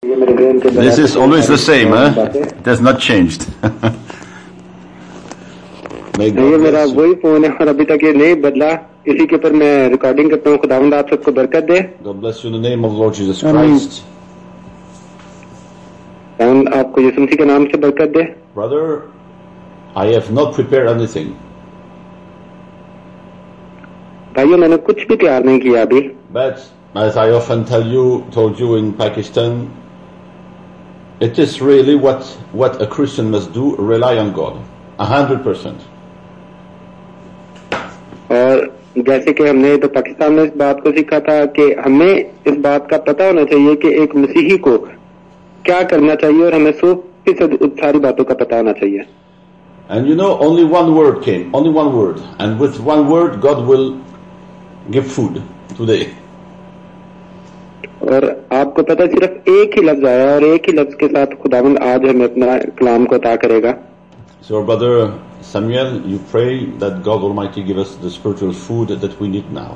This is always the same, It has not changed. ये मेरा वही फोन है और अभी तक ये नहीं बदला, इसी के ऊपर मैं रिकॉर्डिंग करता हूँ। खुदावंद आप सबको बरकत दे। God bless you in the name of Lord Jesus Christ. आपको यीशु मसीह के नाम से बरकत दे। Brother, I have not prepared anything. भाइयों, मैंने कुछ भी तैयार नहीं किया अभी। But as I often told you in Pakistan, it is really what a Christian must do, rely on God, 100%. और जैसे कि हमने तो पाकिस्तान में इस बात को सीखा था कि हमें इस बात का पता होना चाहिए कि एक मसीही को क्या करना चाहिए और हमें 100% सारी बातों का पता होना चाहिए। And you know, only one word came, only one word, and with one word God will give food today. और आपको पता सिर्फ एक ही लफ्ज आया और एक ही लफ्ज के साथ खुदावंद आज हमें अपना कलाम को अता करेगा। So brother Samuel, you pray that God Almighty give us the spiritual food that we need now.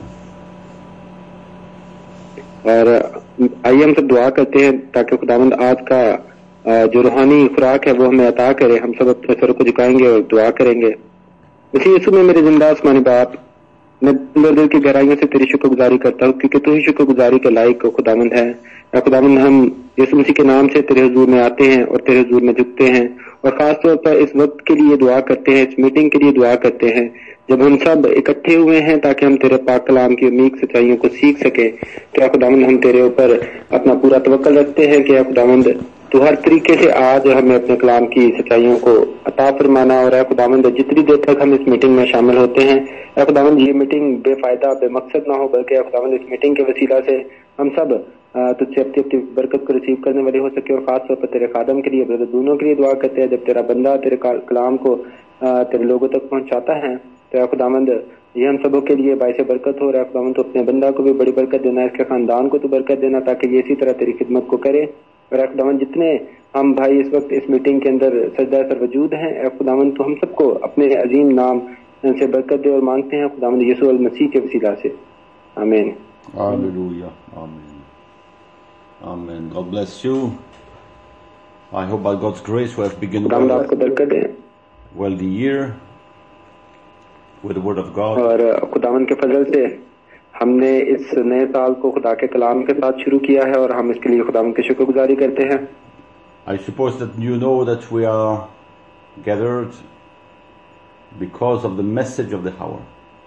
और आइए हम सब दुआ करते हैं ताकि खुदावंद आज का जो रूहानी खुराक है वो हमें अता करे। हम सब अपने सर को झुकाएंगे और दुआ करेंगे। इसी यीशु में मेरे जिंदा आसमानी बाप, मैं दिल की गहराइयों से तेरी शुक्रगुजारी करता हूँ क्योंकि तू ही शुक्रगुजारी के लायक खुदावंद है। खुदावंद, हम यीशु मसीह के नाम से तेरे हुजूर में आते हैं और तेरे हुजूर में झुकते हैं और खासतौर पर इस वक्त के लिए दुआ करते हैं, इस मीटिंग के लिए दुआ करते हैं जब हम सब इकट्ठे हुए हैं ताकि हम तेरे पाक कलाम की अमीक सच्चाइयों को सीख सके। क्या खुदावंद, हम तेरे ऊपर अपना पूरा तवक्कल रखते हैं कि खुदावंद तू हर तरीके से आज हमें अपने कलाम की सच्चाइयों को अता फरमाना। और खुदावंद, जितनी देर तक हम इस मीटिंग में शामिल होते हैं खुदावंद, ये मीटिंग बेफायदा बेमकसद ना हो, बल्कि खुदावंद इस मीटिंग के वसीला से हम सब तुझसे अपनी अपनी बरकत को रिसीव करने वाले हो सके। और खासतौर पर तेरे खादम के लिए, ब्रदर दोनों के लिए दुआ करते हैं। जब तेरा बंदा तेरे कलाम को तेरे लोगों तक पहुंचाता है तो खुदावंद ये हम सबों के लिए बाइसे बरकत हो रहा है। खुदावंद, तो अपने बंदा को भी बड़ी बरकत देना, इसके खानदान को तो बरकत देना ताकि ये इसी तरह तेरी खिदमत को करे। और खुदावंद, जितने हम भाई इस वक्त इस मीटिंग के अंदर सजदा सर वजूद हैं खुदावंद, तो हम सबको अपने अजीम नाम से बरकत दे और मांगते हैं खुदावंद यीशु अल मसीह के वसीला से, आमीन। Hallelujah. Amen. Amen. God bless you. I hope by God's grace we have begun well the year with the word of God. और खुदावंद के फजल से हमने इस नए साल को खुदा के कलाम के साथ शुरू किया है और हम इसके लिए खुदावंद की शुक्रगुजारी करते हैं। I suppose that you know that we are gathered because of the message of the hour.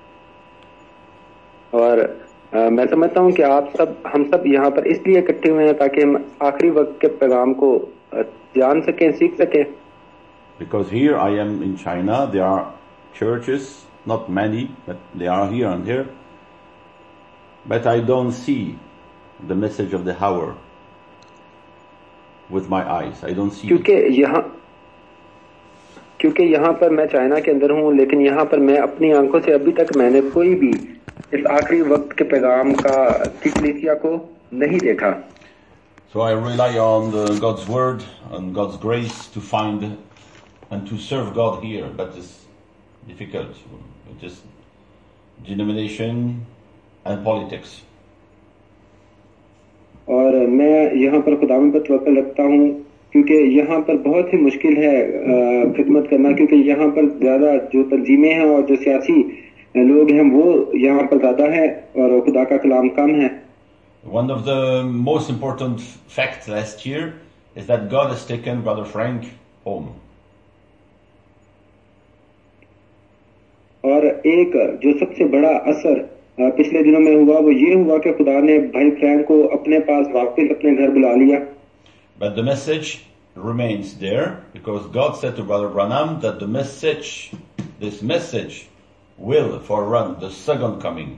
और मैं समझता हूँ कि हम सब यहाँ पर इसलिए इकट्ठे हुए हैं ताकि हम आखिरी वक्त के पैगाम को जान सकें, सीख सकें। Because here I am in China, there are churches, not many, but they are here and here. But I don't see the message of the hour with my eyes. I don't see. क्योंकि यहाँ पर मैं China के अंदर हूँ, लेकिन यहाँ पर मैं अपनी आंखों से अभी तक मैंने कोई भी इस आखिरी वक्त के पैगाम की कलीसिया को नहीं देखा। So I rely on God's word and God's grace to find and to serve God here, but it's difficult. It's just denomination and politics. और मैं यहाँ पर खुदावंद पर तवक्कल रखता हूँ क्योंकि यहाँ पर बहुत ही मुश्किल है खिदमत करना, क्योंकि यहाँ पर ज्यादा जो तंजीमें हैं और जो सियासी लोग हैं वो यहाँ पर ज्यादा है और खुदा का कलाम कम है। One of the most important facts last year is that God has taken Brother Frank home. और एक जो सबसे बड़ा असर पिछले दिनों में हुआ वो ये हुआ कि खुदा ने भाई फ्रैंक को अपने पास वापस अपने घर बुला लिया। But the message remains there because God said to Brother Branham that this message will forerun the second coming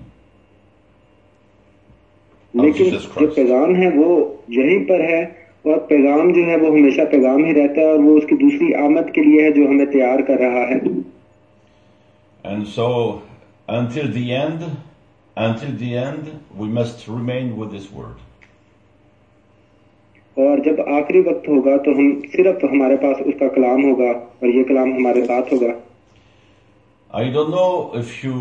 of Jesus Christ. लेकिन जो पैगाम है वो यहीं पर है और पैगाम जो है वो हमेशा पैगाम ही रहता है और वो उसकी दूसरी आमद के लिए है जो हमें तैयार कर रहा है। And so until the end we must remain with this word. और जब आखिरी वक्त होगा तो हम सिर्फ हमारे पास उसका कलाम होगा और ये कलाम हमारे साथ होगा। I don't know if you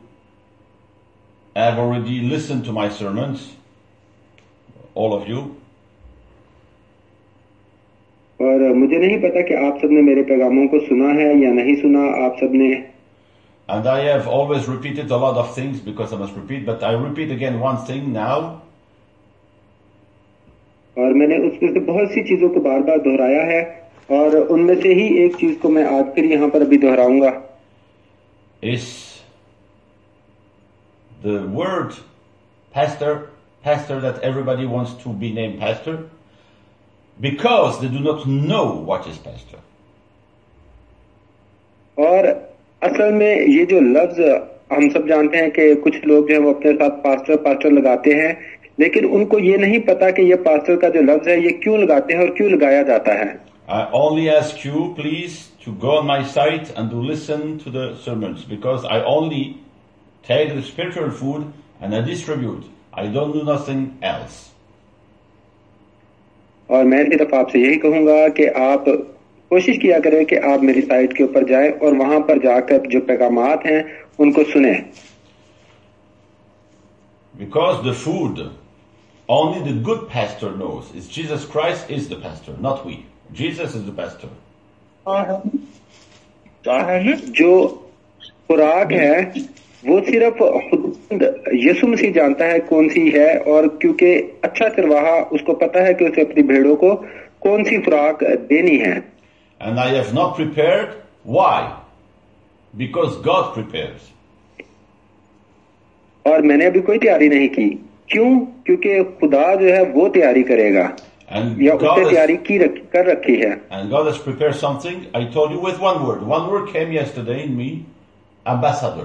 have already listened to my sermons, all of you. और मुझे नहीं पता कि आप सबने मेरे पैगामों को सुना है या नहीं सुना आप सबने. And I have always repeated a lot of things because I must repeat, but I repeat again one thing now. और मैंने उसमें से बहुत सी चीजों को बार बार दोहराया है और उनमें से ही एक चीज को मैं आज फिर यहाँ पर अभी दोहराऊंगा. Is the word pastor that everybody wants to be named pastor because they do not know what is pastor. और असल में ये जो लफ्ज हम सब जानते हैं कि कुछ लोग जो है वो अपने साथ पास्टर लगाते हैं, लेकिन उनको ये नहीं पता कि ये पास्टर का जो लफ्ज है ये क्यों लगाते हैं और क्यों लगाया जाता है. I only ask you, please, to go on my site and to listen to the sermons because I only take the spiritual food and I distribute. I don't do nothing else. और मैं सिर्फ आपसे यही कहूंगा कि आप कोशिश किया करें कि आप मेरी साइट के ऊपर जाएं और वहां पर जाकर जो पैगामात हैं उनको सुने. Because the food only the good pastor knows is Jesus Christ is the pastor, not we. Jesus is the pastor. जो खुराक है वो सिर्फ खुद यीशु मसीह जानता है कौन सी है, और क्योंकि अच्छा चरवाहा उसको पता है कि उसे अपनी भेड़ों को कौन सी खुराक देनी है. And I have not prepared. Why? Because God prepares. और मैंने अभी कोई तैयारी नहीं की. क्यों? क्योंकि खुदा जो है वो तैयारी करेगा या उसने तैयारी कर रखी है. And God has prepared something. I told you with one word. One word came yesterday in me, ambassador.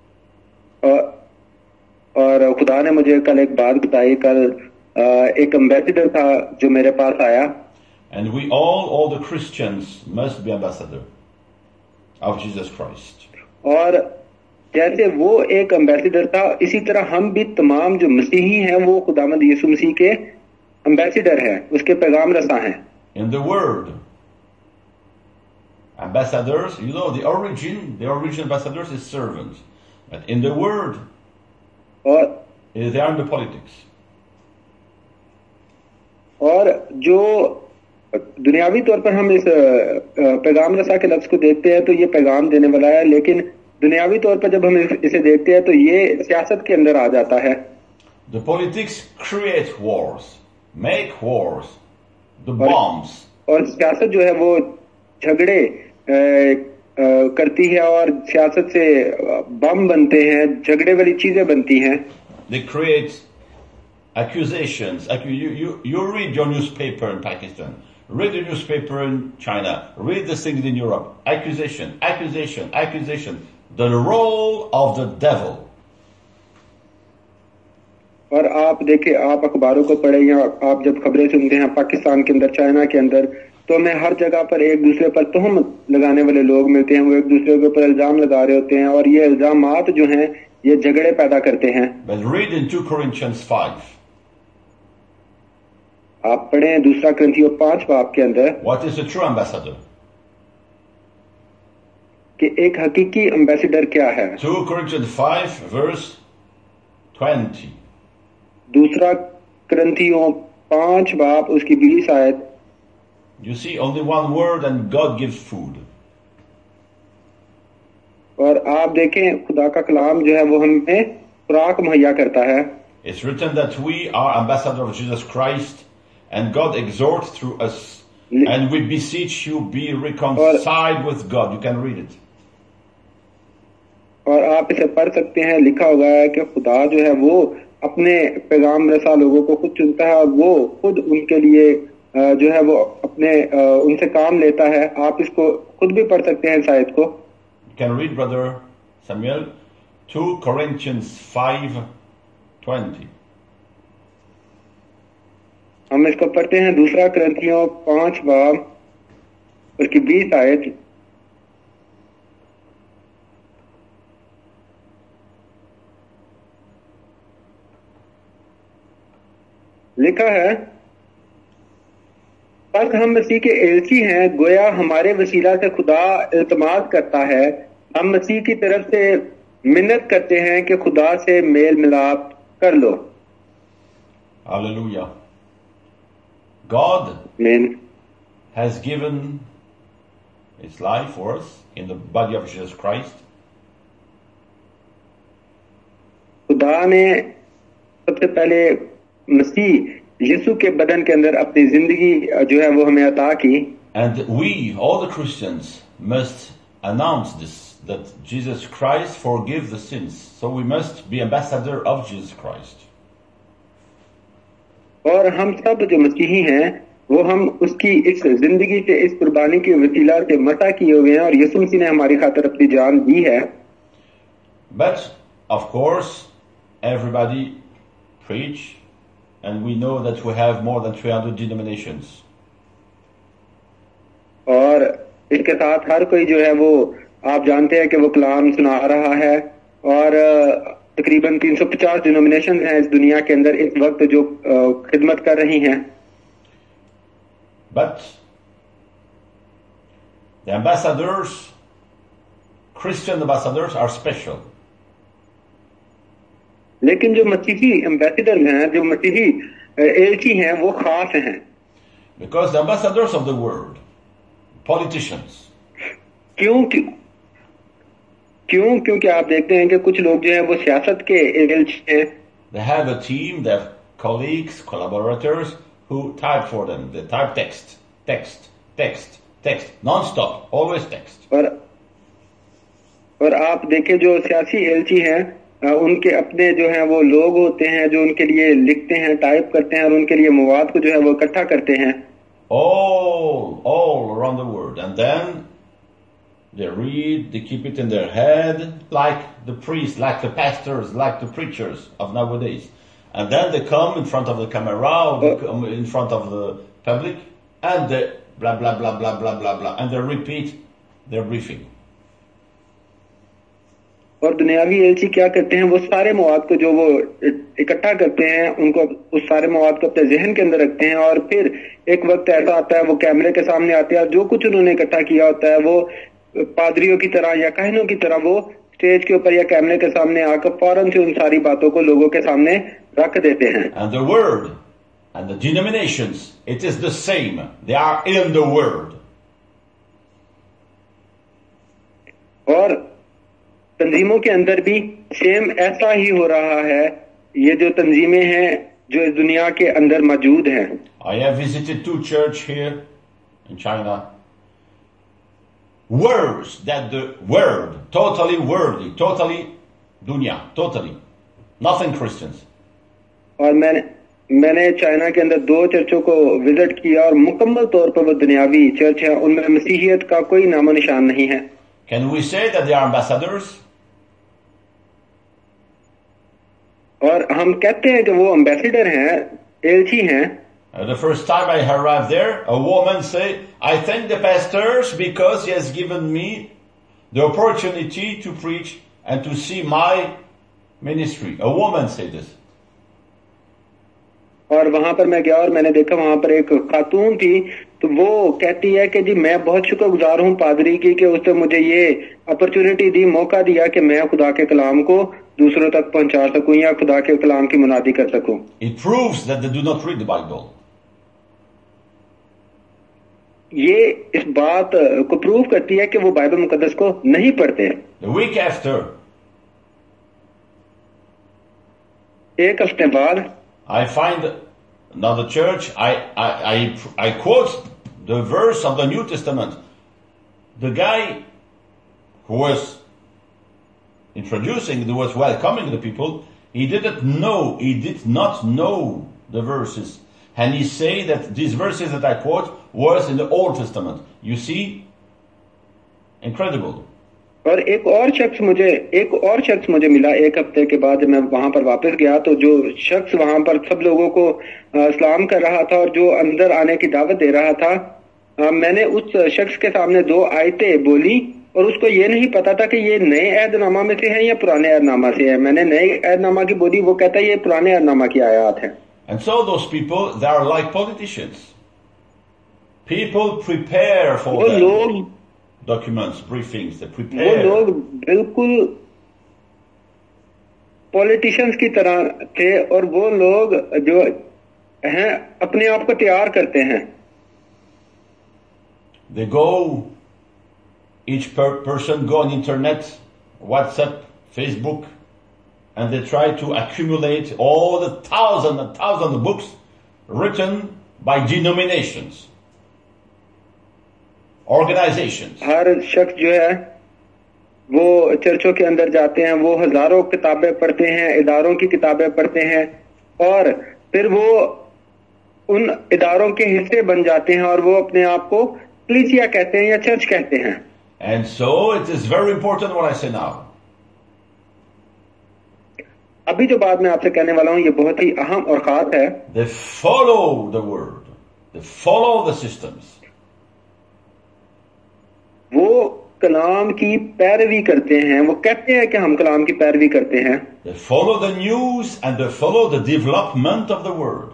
और खुदा ने मुझे कल एक बात बताई. कल एक एम्बेसडर था जो मेरे पास आया. And we all the Christians must be ambassador of Jesus Christ. और जैसे वो एक एम्बेसडर था, इसी तरह हम भी तमाम जो मसीही हैं वो खुदावंद यीशु मसीह के एम्बेसडर हैं, उसके पैगाम रसा हैं. In the word, ambassadors, you know, the origin ambassadors is servants. But in the word, they are in the politics. और जो दुनियावी तौर पर हम इस पैगाम रसा के लफ्ज को देखते हैं तो ये पैगाम देने वाला है, लेकिन दुनियावी तौर पर जब हम इसे देखते हैं तो ये सियासत के अंदर आ जाता है. The politics create wars, make wars, the bombs. और सियासत जो है वो झगड़े करती है और सियासत से बम बनते हैं, झगड़े वाली चीजें बनती हैं. They create accusations. You read your newspaper in Pakistan, read the newspaper in China, read the things in Europe. Accusation. The role of the devil. और आप देखें, आप अखबारों को पढ़े या आप जब खबरें सुनते हैं पाकिस्तान के अंदर, चाइना के अंदर, तो हमें हर जगह पर एक दूसरे पर तोहमत लगाने वाले लोग मिलते हैं. वो एक दूसरे के ऊपर इल्जाम लगा रहे होते हैं और ये इल्जामात जो हैं ये झगड़े पैदा करते हैं. But read in 2 Corinthians 5. आप पढ़ें 2 कुरिन्थियों 5 बाब के अंदर. What is a true ambassador? कि एक हकीकी एम्बेसडर क्या है. 2 Corinthians 5 verse 20. 2 कुरिन्थियों 5 बाब उसकी 20 आयत. You see only one word and God gives food. और आप देखें खुदा का कलाम जो है वो हमें खुराक मुहैया करता है. It's written that we are ambassadors of Jesus Christ and God exhorts through us. And we beseech you be reconciled with God. You can read it. और आप इसे पढ़ सकते हैं. लिखा हुआ है कि खुदा जो है वो अपने पैगाम रसा लोगों को खुद चुनता है और वो खुद उनके लिए जो है वो अपने उनसे काम लेता है. आप इसको खुद भी पढ़ सकते हैं इस आयत को. You can read, Brother Samuel, 2 Corinthians 5:20. हम इसको पढ़ते हैं 2 कुरिन्थियों 5 बाब उसकी 20 आयत. लिखा है, पर हम मसीह के एलची हैं, गोया हमारे वसीला से खुदा इल्तमास करता है. हम मसीह की तरफ से मिन्नत करते हैं कि खुदा से मेल मिलाप कर लो. Hallelujah. God has given its life for us in the body of Jesus Christ. खुदा ने सबसे पहले मसीह यीशु के बदन के अंदर अपनी जिंदगी जो है वो हमें अता की. And we, all the Christians, must announce this, that Jesus Christ forgives the sins. So we must be ambassador of Jesus Christ. और हम सब जो मसीही हैं वो हम उसकी इस जिंदगी से, इस कुर्बानी के वसीला से मता किए हुए हैं और यीशु मसीह ने हमारी खातिर अपनी जान दी है. But of course everybody preach, and we know that we have more than 300 denominations. और इसके साथ हर कोई जो है वो आप जानते हैं कि वो कलाम सुना रहा है और तकरीबन 350 डिनोमिनेशन हैं इस दुनिया के अंदर इस वक्त जो खिदमत कर रही हैं. But the ambassadors, Christian ambassadors, are special. लेकिन जो मसीही एम्बेसडर हैं, जो मसीही एलची हैं, वो खास हैं. Because the ambassadors of the world, politicians. क्योंकि आप देखते हैं कि कुछ लोग जो हैं वो सियासत के एलची हैं. They have a team, they have colleagues, collaborators who type for them. They type text, non-stop, always text. और आप देखें जो सियासी एलची हैं, उनके अपने जो हैं वो लोग होते हैं जो उनके लिए लिखते हैं, टाइप करते हैं और उनके लिए मवाद को जो है वो इकट्ठा करते हैं. All around the world, and then they read, they keep it in their head, like the priests, like the pastors, like the preachers of nowadays. And then they come in front of the camera, or they come in front of the public, and they blah blah blah blah blah blah blah, and they repeat their briefing. और दुनियावी एलची क्या करते हैं, वो सारे मवाद को जो वो इकट्ठा करते हैं, उनको उस सारे मवाद को अपने जहन के अंदर रखते हैं और फिर एक वक्त ऐसा आता है वो कैमरे के सामने आते हैं और जो कुछ उन्होंने इकट्ठा किया होता है वो पादरियों की तरह या काहिनों की तरह वो स्टेज के ऊपर या कैमरे के सामने आकर फौरन से उन सारी बातों को लोगों के सामने रख देते हैं. And the word and the denominations, it is the same. They are in the word. और तंजीमों के अंदर भी सेम ऐसा ही हो रहा है. ये जो तंजीमें हैं जो इस दुनिया के अंदर मौजूद हैं. I have visited 2 churches here in China. Words that the word, totally worldly, totally dunya, totally. Nothing Christians. और मैंने चाइना के अंदर 2 चर्चों को विजिट किया और मुकम्मल तौर पर वो दुनियावी चर्च है, उनमें मसीहियत का कोई नामो निशान नहीं है. Can we say that they are ambassadors? और हम कहते हैं कि वो एम्बेसडर हैं, एलची हैं. The first time I arrived there, a woman said, I thank the pastors because he has given me the opportunity to preach and to see my ministry. A woman said this. और वहां पर मैं गया और मैंने देखा वहां पर एक खातून थी, तो वो कहती है कि जी मैं बहुत शुक्रगुजार हूं पादरी की कि उसने मुझे ये अपॉर्चुनिटी दी, मौका दिया कि मैं खुदा के कलाम को दूसरों तक पहुंचा सकूं या खुदा के कलाम की मुनादी कर सकूं. It proves that they do not read the Bible. ये इस बात को प्रूव करती है कि वो बाइबल मुकद्दस को नहीं पढ़ते. The week after, एक हफ्ते बाद I find another church. I quote the verse of the New Testament. The guy who was introducing, who was welcoming the people, he did not know the verses. And he say that these verses that I quote was in the Old Testament. You see? Incredible. और एक और शख्स मुझे मिला एक हफ्ते के बाद जब मैं वहां पर वापस गया, तो जो शख्स वहां पर सब लोगों को सलाम कर रहा था और जो अंदर आने की दावत दे रहा था, मैंने उस शख्स के सामने 2 आयतें बोली और उसको ये नहीं पता था कि ये नए अहदनामा में से है या पुराने अहदनामा से है. मैंने नए अहदनामा की बोली, वो कहता है ये पुराने अहदनामा की आयत है. And so those people, they are like politicians. People prepare for them. Documents, briefings, they prepare. वो लोग बिल्कुल पॉलिटिशियंस की तरह थे और वो लोग जो हैं अपने आप को तैयार करते हैं. They go, each person go on internet, WhatsApp, Facebook, and they try to accumulate all the thousands and thousands of books written by denominations, organizations. हर शख्स जो है वो चर्चों के अंदर जाते हैं, वो हजारों किताबें पढ़ते हैं, इदारों की किताबें पढ़ते हैं, और फिर वो उन इदारों के हिस्से बन जाते हैं और वो अपने आप को कलीसिया कहते हैं या चर्च कहते हैं. And so it is very important what I say now. अभी जो बात मैं आपसे कहने वाला हूं ये बहुत ही अहम और खास है. They follow the word. They follow the systems. वो कलाम की पैरवी करते हैं, वो कहते हैं कि हम कलाम की पैरवी करते हैं. They follow the news and they follow the development of the word.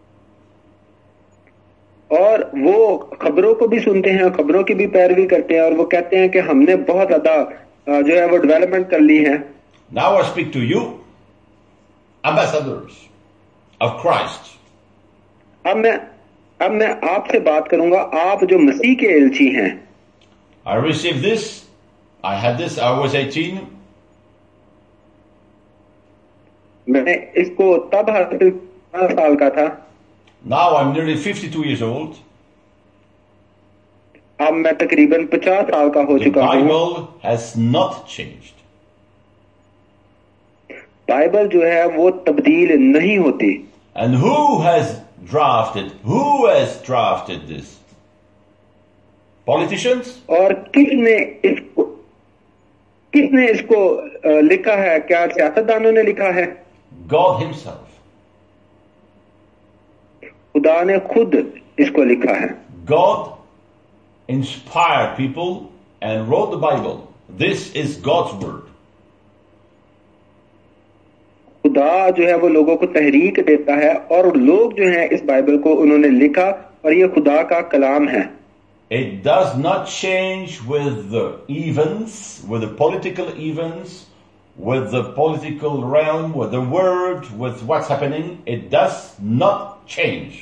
और वो खबरों को भी सुनते हैं, खबरों की भी पैरवी करते हैं, और वो कहते हैं कि हमने बहुत ज्यादा जो है वो डेवलपमेंट कर ली है. Now I speak to you, ambassadors of Christ. अब मैं आपसे बात करूंगा, आप जो मसीह के एलची हैं. I received this. I had this. I was 18. मैंने इसको तब हासिल 15 साल का था. Now I'm nearly 52 years old. अब मैं तकरीबन 50 साल का हो The चुका हूं. Bible has not changed. Bible जो है वो तब्दील नहीं होती. And who has drafted this? Politicians? और किसने इसको लिखा है? क्या सियासतदानों ने लिखा है? God himself. खुदा ने खुद इसको लिखा है. God inspired people and wrote the Bible. This is God's word. खुदा जो है वो लोगों को तहरीक देता है, और लोग जो हैं इस बाइबल को उन्होंने लिखा, और ये खुदा का कलाम है. It does not change with the events, with the political events, with the political realm, with the word, with what's happening. It does not change.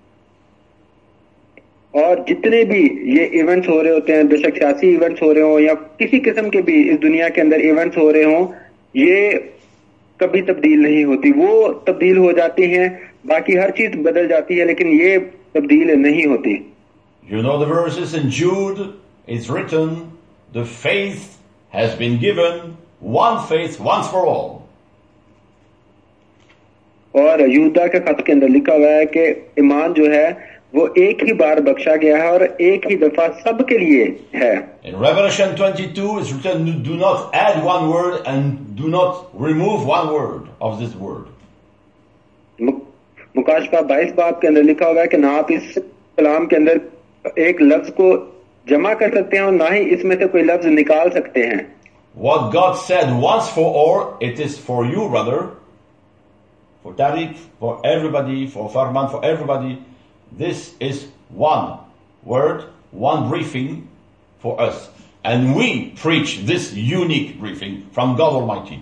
और जितने भी ये इवेंट्स हो रहे होते हैं, बेशक सियासी इवेंट्स हो रहे हो या किसी किस्म के भी इस दुनिया के अंदर इवेंट्स हो रहे हो, ये कभी तब्दील नहीं होती. वो तब्दील हो जाती हैं, बाकी हर चीज बदल जाती है, लेकिन ये तब्दील नहीं होती. You know the verses in Jude, it's written, the faith has been given, one faith once for all. और यूदा के खत के अंदर लिखा हुआ है कि ईमान जो है वो एक ही बार बख्शा गया है और एक ही दफा सबके लिए है. In Revelation 22 it's written, do not add one word and do not remove one word of this word. मुकाशफा 22 बाब के अंदर लिखा हुआ है कि ना आप इस कलाम के अंदर एक लफ्ज को जमा कर सकते हैं और ना ही इसमें से कोई लफ्ज निकाल सकते हैं. What God said once for all, it is for you, brother, for Tariq, for everybody, for Farman, for everybody. This is one word, one briefing for us. And we preach this unique briefing from God Almighty.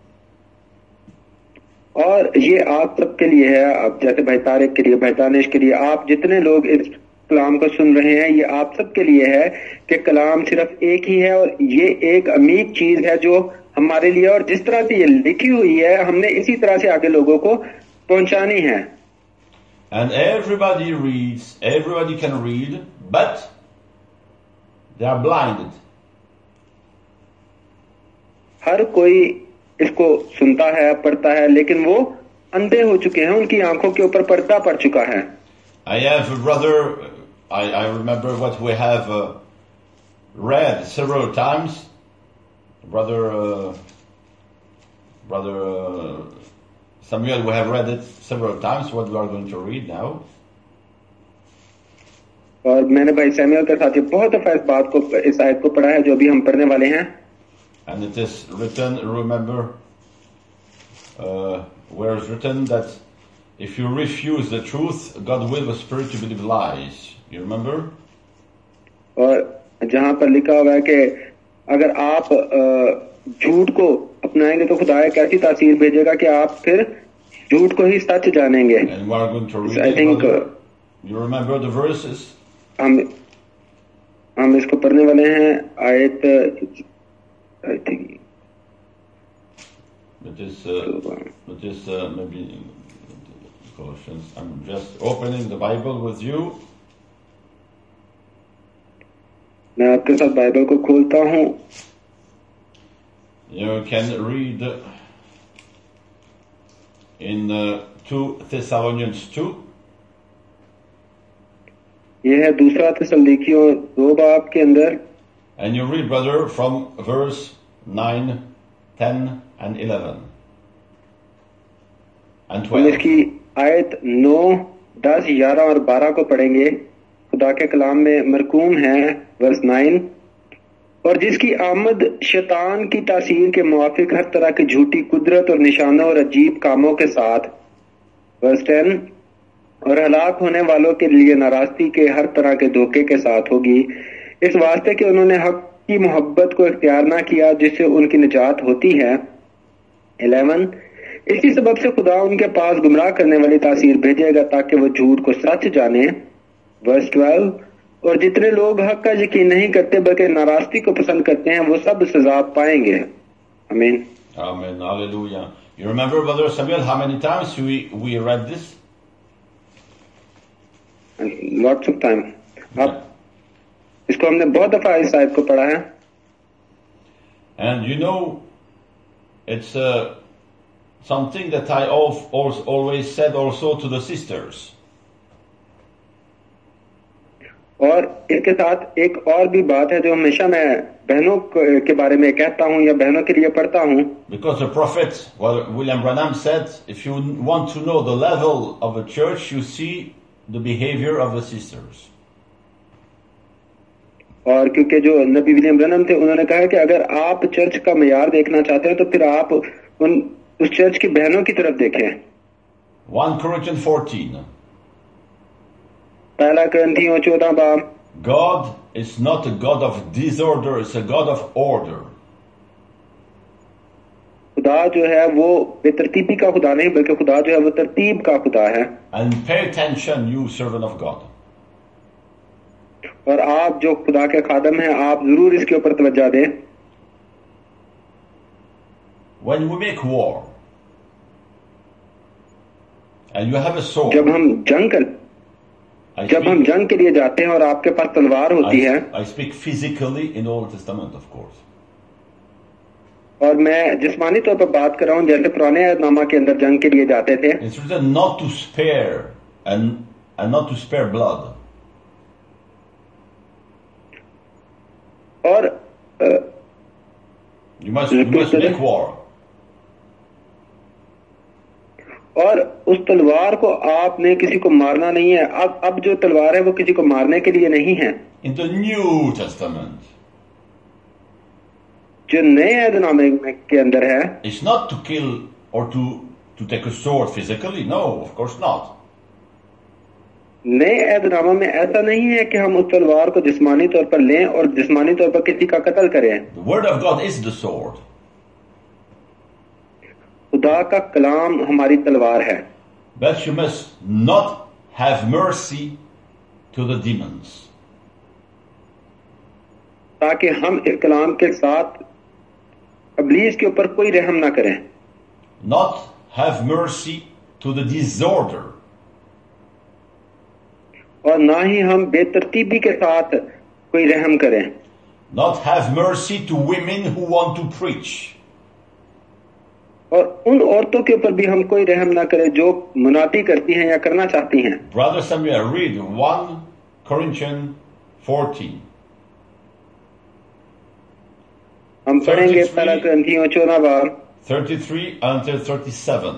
और ये आप सबके लिए है, आप जैसे भाई तारिक के लिए, भाई दानिश के लिए, आप जितने लोग इस कलाम को सुन रहे हैं, ये आप सबके लिए है कि कलाम सिर्फ एक ही है और ये एक अमीर चीज है जो हमारे लिए, और जिस तरह से ये लिखी हुई है हमने इसी तरह से आगे लोगों को पहुंचानी है. And everybody reads, everybody can read, but they are blinded. हर कोई इसको सुनता है, पढ़ता है, लेकिन वो अंधे हो चुके हैं, उनकी आंखों के ऊपर पर्दा पड़ चुका है. I have a brother, I remember what we have read several times. Brother Samuel, we have read it several times, what we are going to read now. और मैंने भाई सैमुअल के साथ ये बहुत दफा इस बात को, इस आयत को पढ़ा है जो अभी हम पढ़ने वाले हैं. And it is written, remember, where it's written that if you refuse the truth, God will the spirit to believe lies. You remember? और जहां पर लिखा हुआ है कि अगर आप झूठ को अपनाएंगे तो खुदा एक ऐसी तासीर भेजेगा कि आप फिर झूठ को ही सच जानेंगे. And we are going to read I think you remember the verses? हम इसको पढ़ने वाले हैं आयत I think which is maybe Colossians. I'm just opening the Bible with you. मैं आपके साथ बाइबल को खोलता हूँ. You can read in 2 Thessalonians 2. यह है दूसरा थिस्सलुनीकियों 2 बाब के अंदर. And you read, brother, from verse 9, 10 and 11 and 12. हम इसकी आयत 9, 10, 11 और 12 को पढ़ेंगे. खुदा के कलाम में मरकूम है वर्स 9. और जिसकी आमद शैतान की तासीर के मुआफिक हर तरह की झूठी कुदरत और निशानों और अजीब कामों के साथ, वर्स 10, और हलाक होने वालों के लिए नाराजगी के हर तरह के धोखे के साथ होगी, इस वास्ते कि उन्होंने हक की मोहब्बत को इख्तियार ना किया जिससे उनकी निजात होती है. 11, इसी सबब से खुदा उनके पास गुमराह करने वाली तासीर भेजेगा ताकि वो झूठ को सच जाने. वर्स 12, और जितने लोग हक का यकीन नहीं करते बल्कि नाराजगी को पसंद करते हैं वो सब सजा पाएंगे. आमीन. Amen. Hallelujah. You remember, Brother Samuel, how many times we read this? Lots of time. आप इसको हमने बहुत दफा इस आयत को पढ़ा है. And you know, it's something that I always said also to the sisters. और इसके साथ एक और भी बात है जो हमेशा मैं बहनों के बारे में कहता हूँ या बहनों के लिए पढ़ता हूँ. Because the prophet, William Branham said, if you want to know the level of a church, you see the behavior of the sisters. और क्योंकि जो नबी विलियम ब्रनम थे उन्होंने कहा कि अगर आप चर्च का मयार देखना चाहते हैं तो फिर आप उस चर्च की बहनों की तरफ देखें. 1 Corinthians 14. पहला कुरिन्थियों 14 बाब. God is not a God of disorder, it's a God of order. खुदा जो है वो बेतरतीबी का खुदा नहीं बल्कि खुदा जो है वो तरतीब का खुदा है. And pay attention, you servant of God. और आप जो खुदा के खादम हैं आप जरूर इसके ऊपर तवज्जो दें. When we make war and you have a sword, जब हम जंग के लिए जाते हैं और आपके पास तलवार होती है. I speak physically in Old Testament, of course. और मैं जिस्मानी तौर पर बात कर रहा हूँ जैसे पुराने अहदनामा के अंदर जंग के लिए जाते थे. It's written not to spare and not to spare blood. और you must make war. और उस तलवार को आपने किसी को मारना नहीं है. अब जो तलवार है वो किसी को मारने के लिए नहीं है. In the New Testament, जो नए अहदनामे के अंदर है, it's not to kill or to take a sword physically. No, of course not. नए अहदनामा में ऐसा नहीं है कि हम उस तलवार को जिस्मानी तौर पर लें और जिस्मानी तौर पर किसी का कत्ल करें. The word of God is the sword. खुदा का कलाम हमारी तलवार है. But you must not have mercy to the demons. ताकि हम इस कलाम के साथ इब्लीस के ऊपर कोई रहम ना करें. Not have mercy to the disorder. और ना ही हम बेतरतीबी के साथ कोई रहम करें. Not have mercy to women who want to preach. और उन औरतों के ऊपर भी हम कोई रहम ना करें जो मुनादी करती हैं या करना चाहती हैं. Brother Samuel, read 1 Corinthians 14. हम पढ़ेंगे पहला कुरिन्थियों 14 बाब 33 until 37.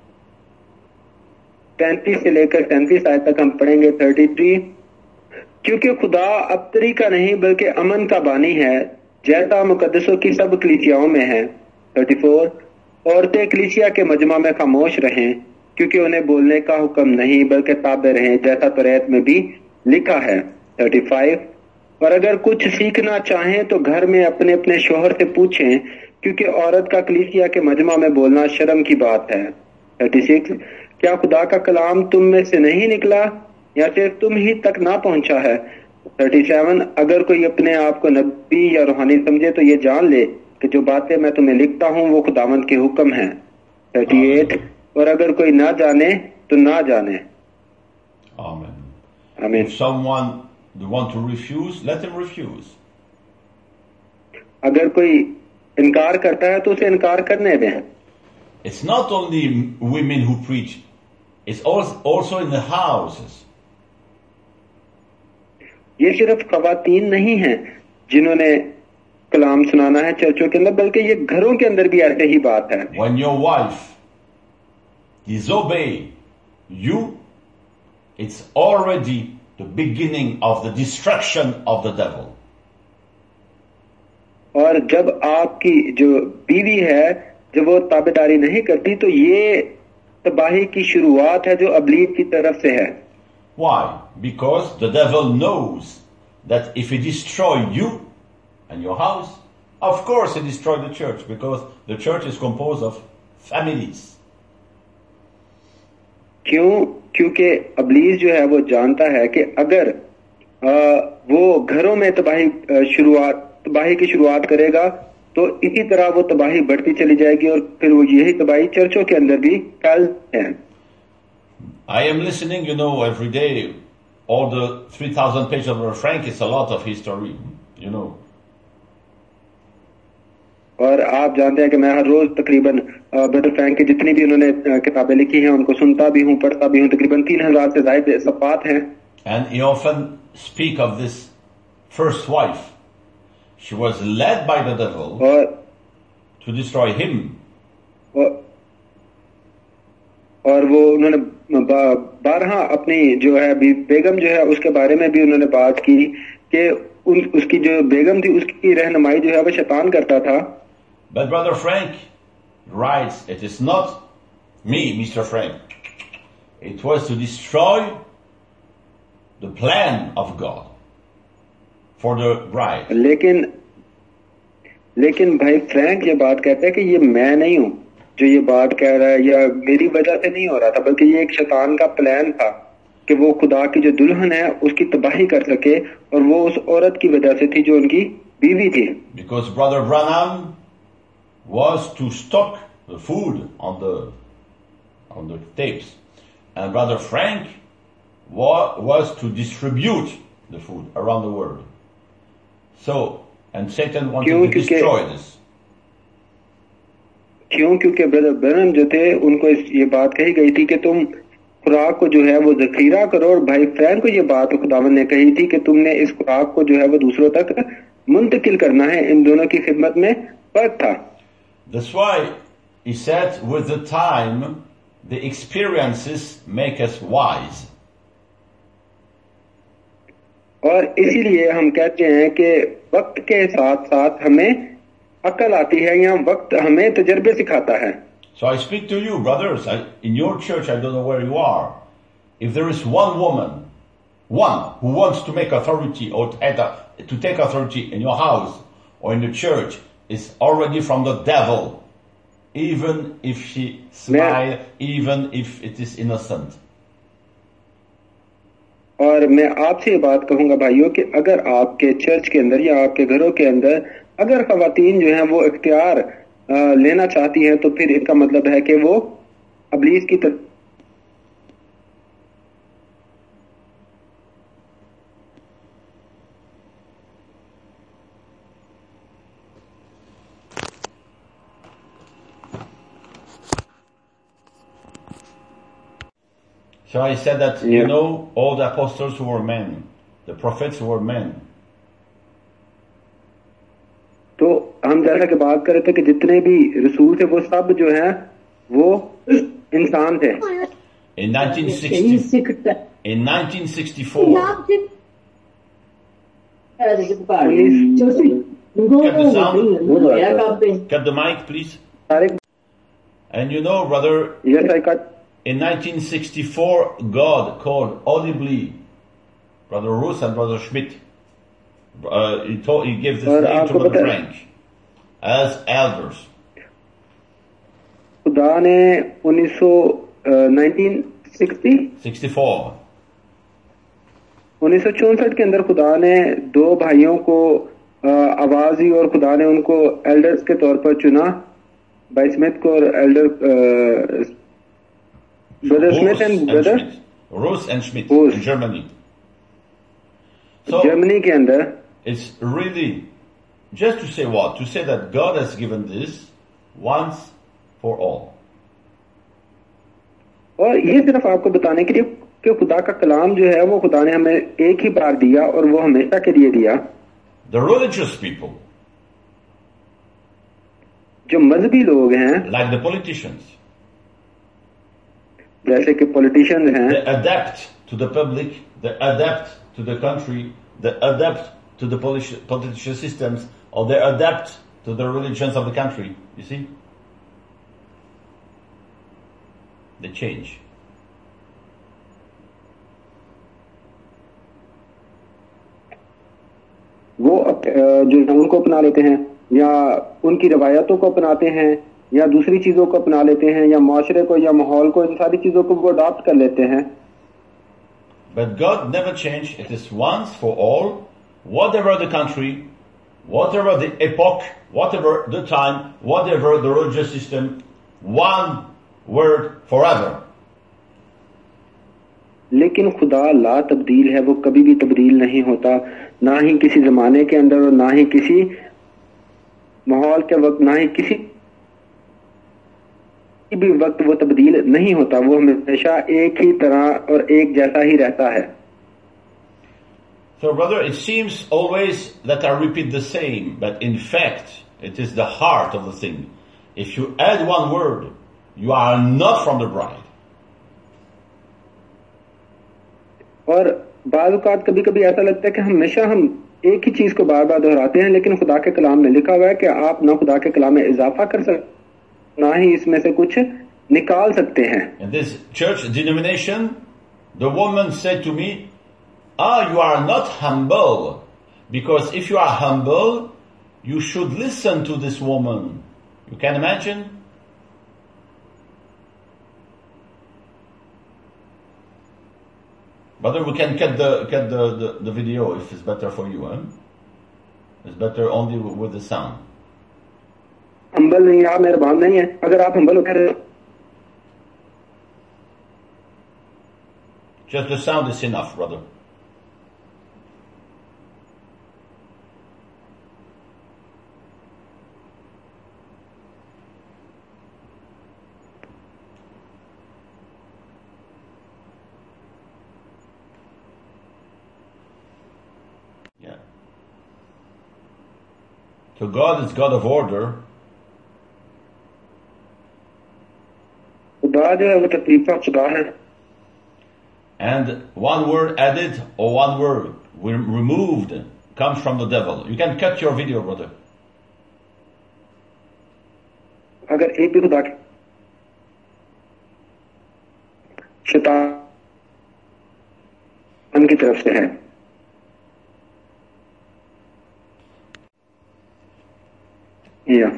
35 से लेकर 37 आयत तक हम पढ़ेंगे. 33, क्योंकि खुदा अबतरी का नहीं बल्कि अमन का बानी है जैसा मुकद्दसों की सब कलीसियाओं में है. 34, औरतें कलीसिया के मजमा में खामोश रहें क्योंकि उन्हें बोलने का हुक्म नहीं बल्कि ताबे रहें जैसा तौरात में भी लिखा है. 35, और अगर कुछ सीखना चाहें तो घर में अपने अपने शोहर से पूछें क्योंकि औरत का कलीसिया के मजमा में बोलना शर्म की बात है. 36, क्या खुदा का कलाम तुम में से नहीं निकला या सिर्फ तुम ही तक ना पहुंचा है. 37 अगर कोई अपने आप को नबी या रूहानी समझे तो ये जान ले कि जो बातें मैं तुम्हें लिखता हूँ वो खुदावंद के हुक्म हैं। 38 और अगर कोई ना जाने तो ना जाने। Amen. आमीन। If someone want to refuse, let him refuse. अगर कोई इनकार करता है तो उसे इनकार करने दें। It's not only women who preach, it's also in the houses. ये सिर्फ खवातीन नहीं हैं जिन्होंने कलाम सुनाना है चर्चों के अंदर, बल्कि ये घरों के अंदर भी ऐसे ही बात है। When your wife disobey you, it's already the beginning of the destruction of the devil. और जब आपकी जो बीवी है जब वो ताबेदारी नहीं करती तो ये तबाही की शुरुआत है जो अबलीद की तरफ से है। Why? Because the devil knows that if he destroy you and your house, of course he destroy the church, because the church is composed of families. क्योंकि अबलीस जो है वो जानता है कि अगर वो घरों में तबाही की शुरुआत करेगा तो इसी तरह वो तबाही बढ़ती चली जाएगी और फिर वो यही तबाही चर्चों के अंदर भी फैलती है। I am listening, every day, all the 3,000 pages of Brother Frank. It's a lot of history, और आप जानते हैं कि मैं हर रोज तकरीबन ब्रदर फ्रैंक की जितनी भी उन्होंने किताबें लिखी हैं उनको सुनता भी हूँ, पढ़ता भी हूँ। तकरीबन 3,000 से ज्यादा सफ़ात हैं। And he often speak of this first wife. She was led by the devil to destroy him. और वो उन्होंने बारहा अपनी जो है बेगम जो है उसके बारे में भी उन्होंने बात की कि उसकी जो बेगम थी उसकी रहनुमाई जो है वो शैतान करता था। But Brother Frank writes, it is not me, Mr. Frank. It was to destroy the plan of God for the bride. लेकिन भाई फ्रैंक ये बात कहता है कि ये मैं नहीं हूँ जो ये बात कह रहा है या मेरी वजह से नहीं हो रहा था, बल्कि ये एक शैतान का प्लान था कि वो खुदा की जो दुल्हन है उसकी तबाही कर सके, और वो उस औरत की वजह से थी जो उनकी बीवी थी। Because Brother Branham was to stock the food on the tapes, and Brother Frank was to distribute the food around the world. So, and Satan wanted to destroy this. क्योंकि ब्रदर ब्रैनम जो थे उनको ये बात कही गई थी कि तुम खुराक को जो है वो जखीरा करो, और भाई फ्रैंक को ये बात खुदावन ने कही थी कि तुमने इस खुराक को जो है वो दूसरों तक मुंतकिल करना है। इन दोनों की खिदमत में फर्क था। That's why he said, with the time, the experiences make us wise. और इसीलिए हम कहते हैं कि वक्त के साथ साथ हमें अकल आती है या वक्त हमें तजर्बे सिखाता है। So I speak to you, brothers, in your church, I don't know where you are. If there is one woman, who wants to make authority or to take authority in your house or in the church, is already from the devil, even if she smiles, even if it is innocent. और मैं आपसे ये बात कहूंगा भाइयों कि अगर आपके चर्च के अंदर या आपके घरों के अंदर अगर खवातीन जो हैं वो इख्तियार लेना चाहती हैं तो फिर इसका मतलब है कि वो अबलीस की तरफ So I said that, all the apostles who were men, the prophets who were men. तो हम जैसा कि बात कर रहे थे कि जितने भी रसूल थे वो सब जो हैं वो इंसान थे। In 1964, cut the sound, cut the mic, please. And brother, yes, I cut. In 1964, God called audibly Brother Russ and Brother Schmidt. He gave this name to Brother Frank as elders. खुदा ने 1964 1964 के अंदर खुदा ने दो भाइयों को आवाज दी और खुदा ने उनको एल्डर्स के तौर पर चुना, भाई स्मिथ को और elder brother Smith and brother Roos and Schmidt in Germany. So Germany के अंदर it's really just to say what? To say that God has given this once for all. और ये सिर्फ आपको बताने के लिए कि खुदा का कलाम जो है वो खुदा ने हमें एक ही बार दिया और वो हमेशा के लिए दिया. The religious people, जो मजहबी लोग हैं, like the politicians, जैसे कि पॉलिटिशियंस हैं, they adapt to the public, they adapt to the country, they adapt to the political systems, or they adapt to the religions of the country. You see? They change. वो जो उनको अपना लेते हैं या उनकी रवायतों को अपनाते हैं या दूसरी चीजों को अपना लेते हैं या माशरे को या माहौल को, इन सारी चीजों को वो अडॉप्ट कर लेते हैं. But God never changed. It is once for all, whatever the country, whatever the epoch, whatever the time, whatever the religious system, one word forever. लेकिन खुदा ला तब्दील है, वो कभी भी तब्दील नहीं होता, ना ही किसी जमाने के अंदर और ना ही किसी माहौल के वक्त, ना ही किसी भी वक्त वो तब्दील नहीं होता. वो हमेशा एक ही तरह और एक जैसा ही रहता है. So brother, it seems always that I repeat the same, but in fact, it is the heart of the thing. If you add one word, you are not from the bride. और बाज़ औक़ात कभी कभी ऐसा लगता है कि हमेशा हम एक ही चीज को बार बार दोहराते हैं, लेकिन खुदा के कलाम में लिखा हुआ है कि आप ना खुदा के कलाम में इजाफा कर सकते, ना ही इसमें से कुछ निकाल सकते हैं. In this church denomination, the woman said to me, you are not humble, because if you are humble, you should listen to this woman. You can imagine? Brother, we can cut the video if it's better for you, huh? It's better only with the sound. Humble नहीं, आप मेहरबान नहीं है. अगर आप humble होकर just the sound is enough, brother. Yeah. So God is God of order. खुदा जो है वो तरतीब का खुदा है. And one word added or one word removed comes from the devil. You can cut your video, brother. अगर एक भी खुदा के शैतान की तरफ से है. Yeah.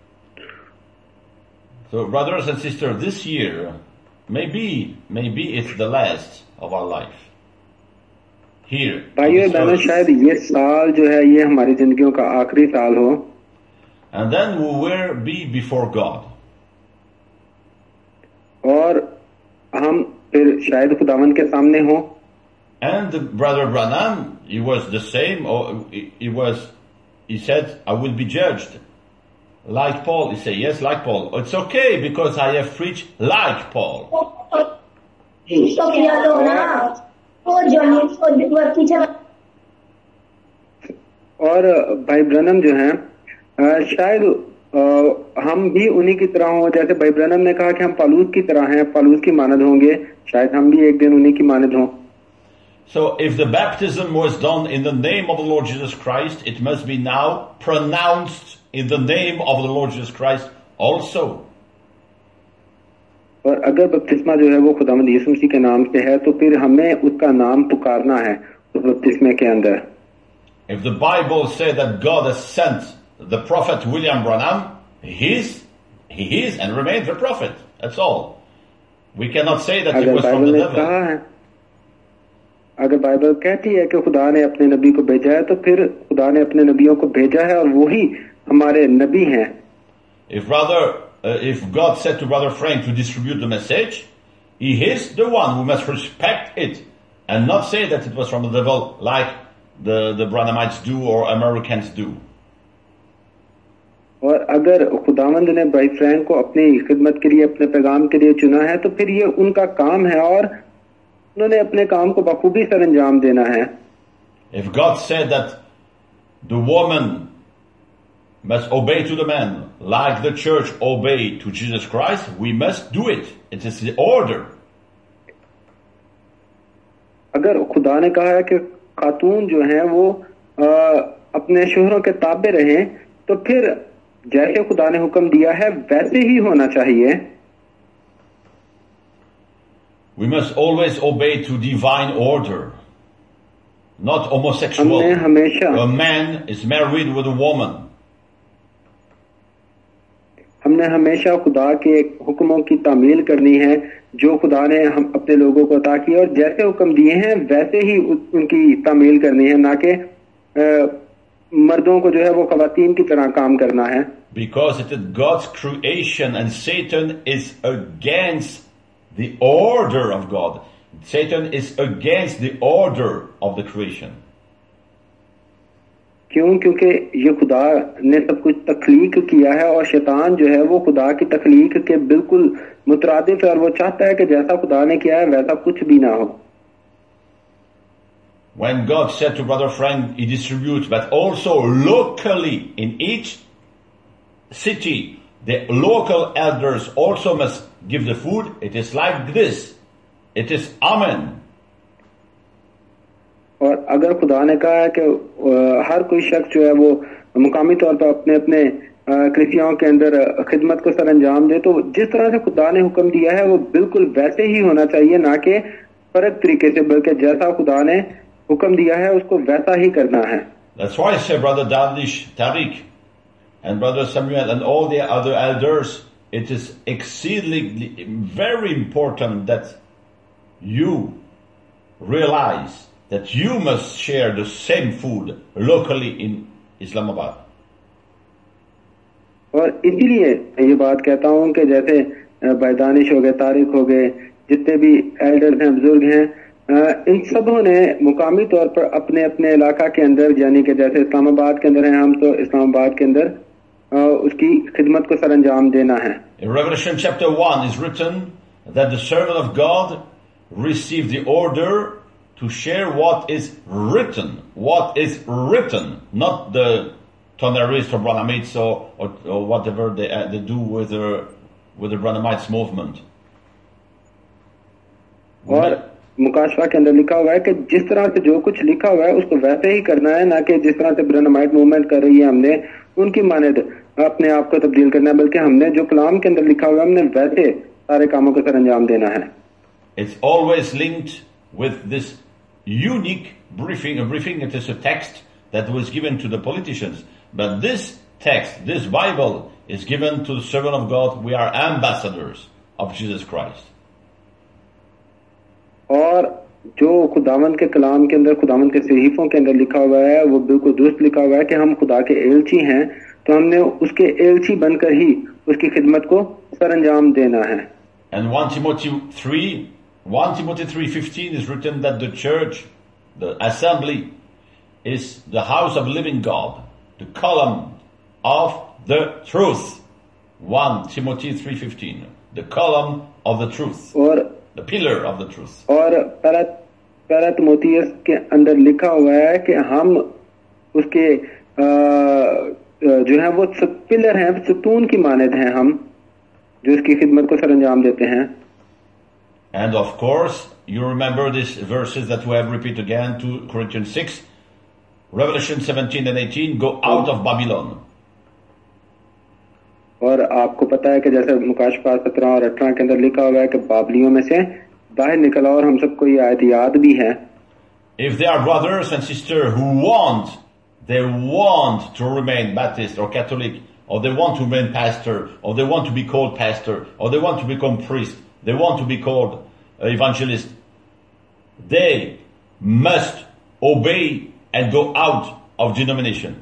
So brothers and sisters, this year, maybe it's the last of our life. Here. भाइयों बहनों, शायद ये साल जो है ये हमारी जिंदगियों का आखिरी साल हो. And then we will be before God. और हम फिर शायद खुदावन के सामने हो. And brother Branham, he was the same, or he said, I will be judged. Like Paul, he said, yes, like Paul. It's okay because I have preached like Paul. और भाई ब्रनम जो हैं, शायद हम भी उन्हीं की तरह हों, जैसे भाई ब्रनम ने कहा कि हम पालूस की तरह हैं, पालूस की मानद होंगे, शायद हम भी एक दिन उन्हीं की मानद हों. So if the baptism was done in the name of the Lord Jesus Christ, it must be now pronounced in the name of the Lord Jesus Christ also. और अगर बपतिस्मा जो है वो खुदावंद यीशु मसीह के नाम से है, तो फिर हमें उसका नाम पुकारना है उस बपतिस्मे के अंदर. If the Bible says that God has sent the prophet William Branham, he is and remains the prophet. That's all. We cannot say that he was from the devil. अगर बाइबल कहती है कि खुदा ने अपने नबी को भेजा है तो फिर खुदा ने अपने नबियों को भेजा है और वही हमारे नबी हैं. If God said to Brother Frank to distribute the message, he is the one who must respect it and not say that it was from the devil like the Branhamites do or Americans do. और अगर खुदावंद ने भाई Frank को अपनी खिदमत के लिए, अपने पैगाम के लिए चुना है तो फिर ये उनका काम है और उन्होंने अपने काम को बखूबी सर अंजाम देना है. If God said that the woman must obey to the man like the church obey to Jesus Christ, we must do it. It is the order. अगर खुदा ने कहा है कि खातून जो हैं वो अपने शोहरों के ताबे रहें तो फिर जैसे खुदा ने हुक्म दिया है वैसे ही होना चाहिए. We must always obey to divine order, not homosexual. A man is married with a woman. हमने हमेशा खुदा के हुक्मों की तामील करनी है जो खुदा ने हम अपने लोगों को अता किए और जैसे हुक्म दिए हैं वैसे ही उनकी तामील करनी है, ना कि मर्दों को जो है वो खवातीन की तरह काम करना है. Because it is God's creation and Satan is against the order of God. Satan is against the order of the creation. क्यों? क्योंकि ये खुदा ने सब कुछ तख्लीक किया है और शैतान जो है वो खुदा की तख्लीक के बिल्कुल मुतरादिफ है और वो चाहता है कि जैसा खुदा ने किया है वैसा कुछ भी ना हो. When God said to Brother Frank, he distributes, but also locally in each city, the local elders also must give the food. It is like this. It is Amen. और अगर खुदा ने कहा है कि हर कोई शख्स जो है वो मुकामी तौर पर अपने अपने कलीसियाओं के अंदर खिदमत को सर अंजाम दे, तो जिस तरह से खुदा ने हुक्म दिया है वो बिल्कुल वैसे ही होना चाहिए, ना कि फर्क तरीके से, बल्कि जैसा खुदा ने हुक्म दिया है उसको वैसा ही करना है. That's why I say Brother Danish Tariq and Brother Samuel and all the other elders, it is exceedingly very important that you realize that you must share the same food locally in Islamabad. और इसीलिए ये बात कहता हूँ कि जैसे भाई दानिश हो गए, तारिक हो गए, जितने भी एल्डर्स हैं, बुजुर्ग हैं, इन सबों ने मुकामी तौर पर अपने अपने इलाका के अंदर, यानी कि जैसे इस्लामाबाद के अंदर हैं हम, तो इस्लामाबाद के अंदर उसकी खिदमत को सर अंजाम देना है. In Revelation chapter 1 is written that the servant of God received the order to share what is written. What is written, not the Tonarists or Branhamites or whatever they do with the Branhamites movement. और मुकाशवा के अंदर लिखा हुआ है कि जिस तरह से जो कुछ लिखा हुआ है उसको वैसे ही करना है, ना कि जिस तरह से ब्रह्माइट मूवमेंट कर रही है हमने उनकी मानद अपने आप को तब्दील करना है, बल्कि हमने जो कलाम के अंदर लिखा हुआ है हमने वैसे सारे कामों को सर अंजाम देना है. It's always linked with this unique briefing. A briefing, it is a text that was given to the politicians, but this text, this Bible, is given to the servant of God. We are ambassadors of Jesus Christ. और जो खुदावंद के कलाम के अंदर, खुदावंद के सहीफों के अंदर लिखा हुआ है वो बिल्कुल दुरुस्त लिखा हुआ है कि हम खुदा के एलची हैं, तो हमने उसके एलची बनकर ही उसकी खिदमत को सर अंजाम देना है. And 1 Timothy 3:15 is written that the church, the assembly, is the house of living God, the column of the truth. 1 Timothy 3:15, the column of the truth, और the pillar of the truth. और पहला तिमोथियस के अंदर लिखा हुआ है कि हम उसके जो है वो पिलर हैं, सतून की मानद हैं हम, जो उसकी खिदमत को सर अंजाम देते हैं. And of course, you remember these verses that we have repeated again, 2 Corinthians 6, Revelation 17 and 18, go out of Babylon. और आपको पता है कि जैसे मुकाशफा 17 और 18 के अंदर लिखा हुआ है कि बाबलियों में से बाहर निकला, और हम सबको ये आयत याद भी है. If there are brothers and sisters who want to remain Baptist or Catholic, or they want to remain pastor, or they want to be called pastor, or they want to become priest, they want to be called evangelist, they must obey and go out of denomination.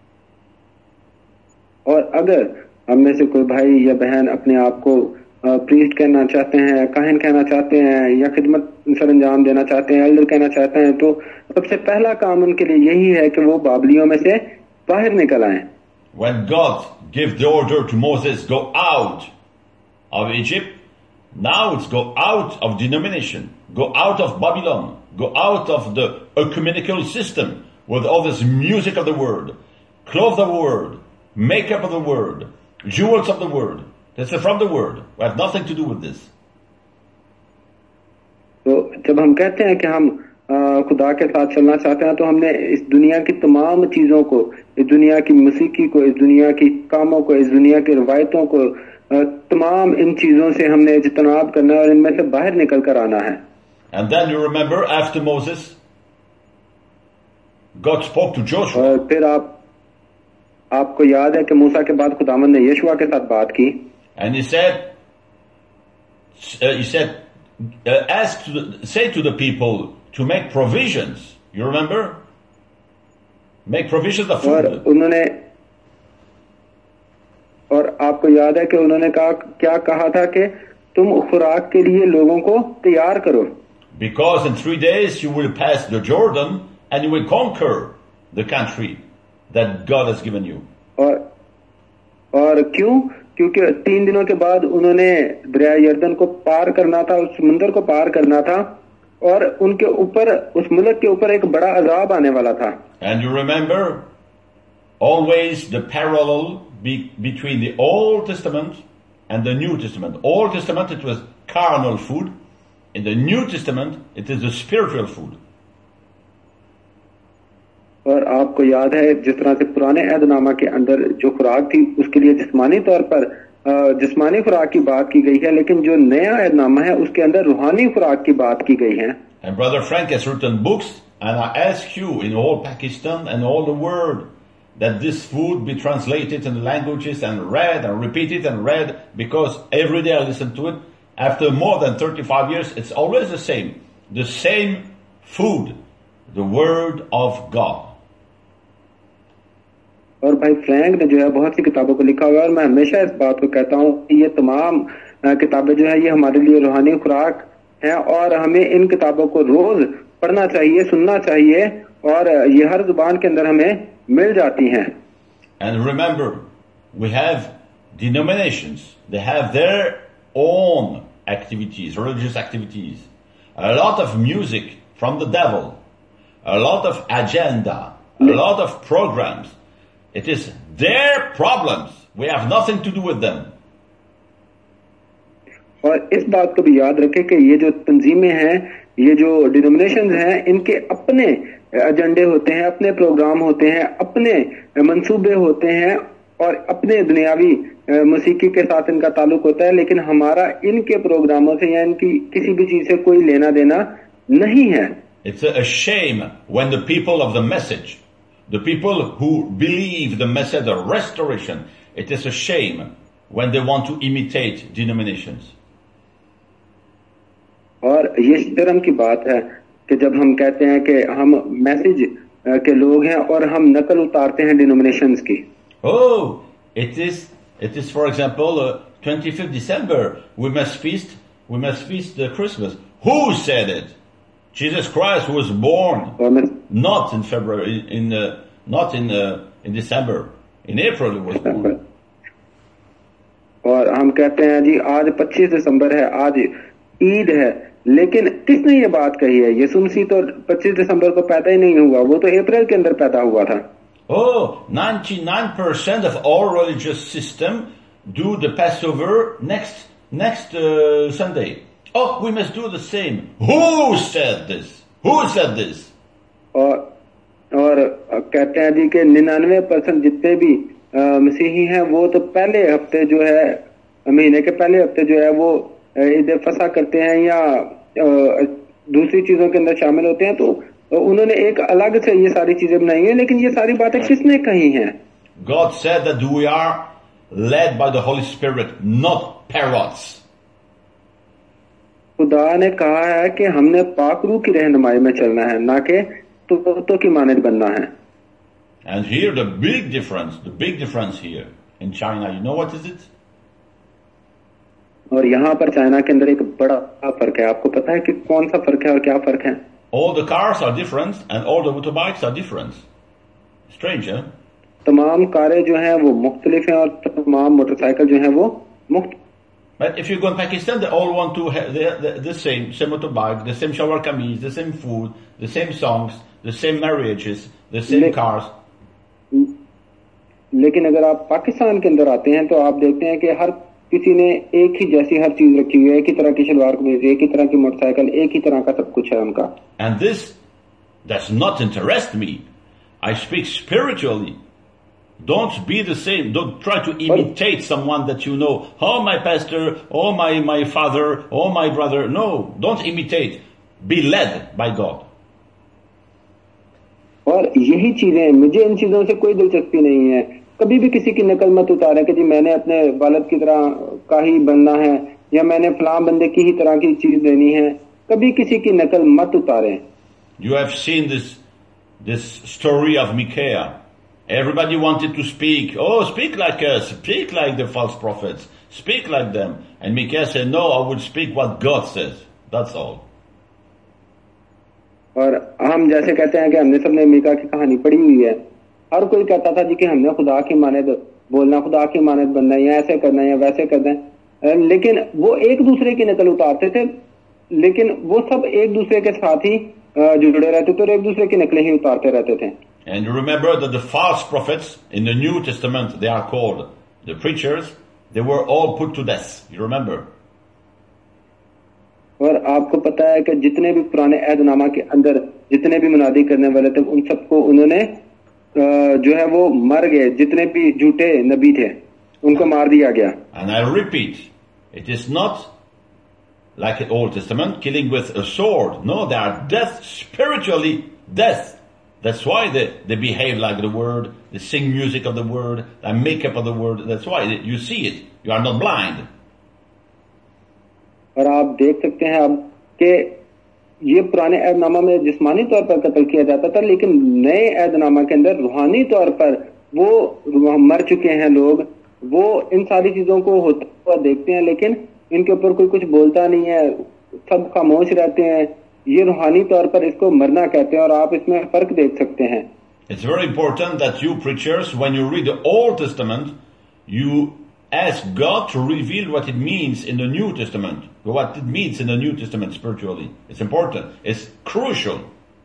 और अगर हम में से कोई भाई या बहन अपने आप को प्रीस्ट कहना चाहते हैं, काहिन कहना चाहते हैं, या खिदमत सरंजाम देना चाहते हैं, एल्डर कहना चाहते हैं, तो सबसे पहला काम उनके लिए यही है कि वो बाबलियों में से बाहर निकल आए. When God gave the order to Moses, go out of Egypt, now it's go out of denomination, go out of Babylon, go out of the ecumenical system with all this music of the word, clothes of the word, makeup of the word, jewels of the word. That's from the word. We have nothing to do with this. तो जब हम कहते हैं कि हम खुदा के साथ चलना चाहते हैं, तो हमने इस दुनिया की तमाम चीजों को, इस दुनिया की मौसीकी को, इस दुनिया की कामों को, इस दुनिया की रवायतों को, तमाम इन चीजों से हमने इज्तनाब करना है और इनमें से बाहर निकल कर आना है. And then you remember after Moses, God spoke to Joshua. और फिर आपको याद है कि मूसा के बाद खुदावंद ने यशुआ के साथ बात की. And he said, say to the people to make provisions. You remember? Make provisions of food. और आपको याद है कि उन्होंने क्या कहा था कि तुम खुराक के लिए लोगों को तैयार करो. Because in 3 days you will pass the Jordan and you will conquer the country that God has given you. और क्यों? क्योंकि 3 दिनों के बाद उन्होंने दरिया यर्दन को पार करना था, उस समुद्र को पार करना था, और उनके ऊपर, उस मुल्क के ऊपर एक बड़ा अजाब आने वाला था. And you remember always the parallel between the Old Testament and the New Testament. Old Testament it was carnal food. In the New Testament it is the spiritual food. और आपको याद है जिस तरह से पुराने अहदनामा के अंदर जो खुराक थी उसके लिए जिस्मानी तौर पर जिस्मानी खुराक की बात की गई है, लेकिन जो नया अहदनामा है उसके अंदर रूहानी खुराक की बात की गई है. And Brother Frank has written books, and I ask you in all Pakistan and all the world that this food be translated in the languages and read and repeated and read, because every day I listen to it. After more than 35 years, it's always the same food, the word of God. और भाई Frank ने जो है बहुत सी किताबों को लिखा हुआ है, और मैं हमेशा इस बात को कहता हूँ कि ये तमाम किताबें जो है ये हमारे लिए रूहानी खुराक हैं, और हमें इन किताबों को रोज पढ़ना चाहिए, सुनना चाहिए, और ये हर जुबान के अंदर हमें मिल जाती हैं. And remember, we have denominations. They have their own activities, religious activities. A lot of music from the devil, a lot of agenda, a lot of programs. It is their problems. We have nothing to do with them. और इस बात को भी याद रखें कि ये जो तंजीमें हैं, ये जो डिनोमिनेशंस हैं, इनके अपने एजेंडे होते हैं, अपने प्रोग्राम होते हैं, अपने मंसूबे होते हैं, और अपने दुनियावी मौसीकी के साथ इनका ताल्लुक होता है, लेकिन हमारा इनके प्रोग्रामों से या इनकी किसी भी चीज से कोई लेना देना नहीं है. It's a shame when the people of the message, the people who believe the message of restoration, it is a shame when they want to imitate denominations. और ये शर्म की बात है कि जब हम कहते हैं कि हम मैसेज के लोग हैं और हम नकल उतारते हैं डिनोमिनेशंस की. Oh, it is for example 25th December we must feast Christmas. Who said it? Jesus Christ was born not in February, not in December. In April he was born. और हम कहते हैं जी आज 25 दिसंबर है, आज ईद है, लेकिन किसने ये बात कही है? यीशु मसीह तो 25 दिसंबर को पैदा ही नहीं हुआ, वो तो अप्रैल के अंदर पैदा हुआ था. Oh, 99% of all religious system do the Passover next Sunday. Oh, we must do the same. Who said this? Who said this? और कहते हैं जी कि 99% जितने भी मसीही हैं वो तो पहले हफ्ते जो है, महीने के पहले हफ्ते जो है वो ईद फसा करते हैं या दूसरी चीजों के अंदर शामिल होते हैं. तो उन्होंने एक अलग से ये सारी चीजें बनाई हैं, लेकिन ये सारी बातें किसने कही हैं? God said that we are led by the Holy Spirit, not parrots. खुदा ने कहा है कि हमने पाकरू की रहनुमाई में चलना है, ना कि तोतों की मानद बनना है. And here the big difference here in China, you know what is it? और यहाँ पर चाइना के अंदर एक बड़ा फर्क है. आपको पता है कि कौन सा फर्क है और क्या फर्क है? All the cars are different and all the motorbikes are different. Strange, huh? तमाम कारें जो हैं वो मुख्तलिफ हैं और तमाम मोटरसाइकिल जो हैं वो मुख्त. But if you go in Pakistan, they all want to have the same motorbike, the same shower kameez, the same food, the same songs, the same marriages, the same cars. लेकिन अगर आप पाकिस्तान के अंदर आते हैं तो आप देखते हैं कि हर किसी ने एक ही जैसी हर चीज रखी हुई है, एक ही तरह की शलवार कमीज, एक ही तरह की मोटरसाइकिल, एक ही तरह का सब कुछ है उनका. And this does not interest me. I speak spiritually. Don't be the same. Don't try to imitate someone that you know. Oh, my pastor, oh, my father, oh, my brother. No, don't imitate. Be led by God. और यही चीजें, मुझे इन चीजों से कोई दिलचस्पी नहीं है. कभी भी किसी की नकल मत उतारे कि जी मैंने अपने वालिद की तरह का ही बनना है या मैंने फलां बंदे की ही तरह की चीज लेनी है. कभी किसी की नकल मत उतारे. You have seen this story of Micaiah. Everybody wanted to speak. Oh, speak like us. Speak like the false prophets. Speak like them. And Micaiah said, no, I will speak what God says. That's all. और हम जैसे कहते हैं कि हमने सबने मीका की कहानी पढ़ी हुई है. हर कोई कहता था जी कि हमने खुदा की मानद बोलना, खुदा की मानद बनना है, या ऐसे करना है या वैसे करना है. लेकिन वो एक दूसरे की नकल उतारते थे, लेकिन वो सब एक दूसरे के साथ ही जुड़े रहते थे और एक दूसरे की नकलें ही उतारते रहते थे. And you remember that the false prophets in the New Testament, they are called the preachers, they were all put to death. You remember? और आपको पता है कि जितने भी पुराने अहदनामा के अंदर जितने भी मुनादी करने वाले थे उन सबको उन्होंने जो है वो मर गए. जितने भी झूठे नबी थे उनको मार दिया गया. And I repeat, it is not like the Old Testament, killing with a sword. No, they are death, spiritually death. That's why they behave like the word, they sing music of the word, they make up of the word. That's why you see it. You are not blind. और आप देख सकते हैं अब कि ये पुराने अहदनामा में जिस्मानी तौर पर कत्ल किया जाता था, लेकिन नए अहदनामा के अंदर रूहानी तौर पर वो मर चुके हैं लोग. वो इन सारी चीजों को होता हुआ देखते हैं, लेकिन इनके ऊपर कोई कुछ बोलता नहीं है, सब खामोश रहते हैं. ये रूहानी तौर पर इसको मरना कहते हैं और आप इसमें फर्क देख सकते हैं. It's very important that you preachers, when you read the Old Testament, you ask God to reveal what it means in the New Testament, what it means in the New Testament spiritually. It's important. It's crucial.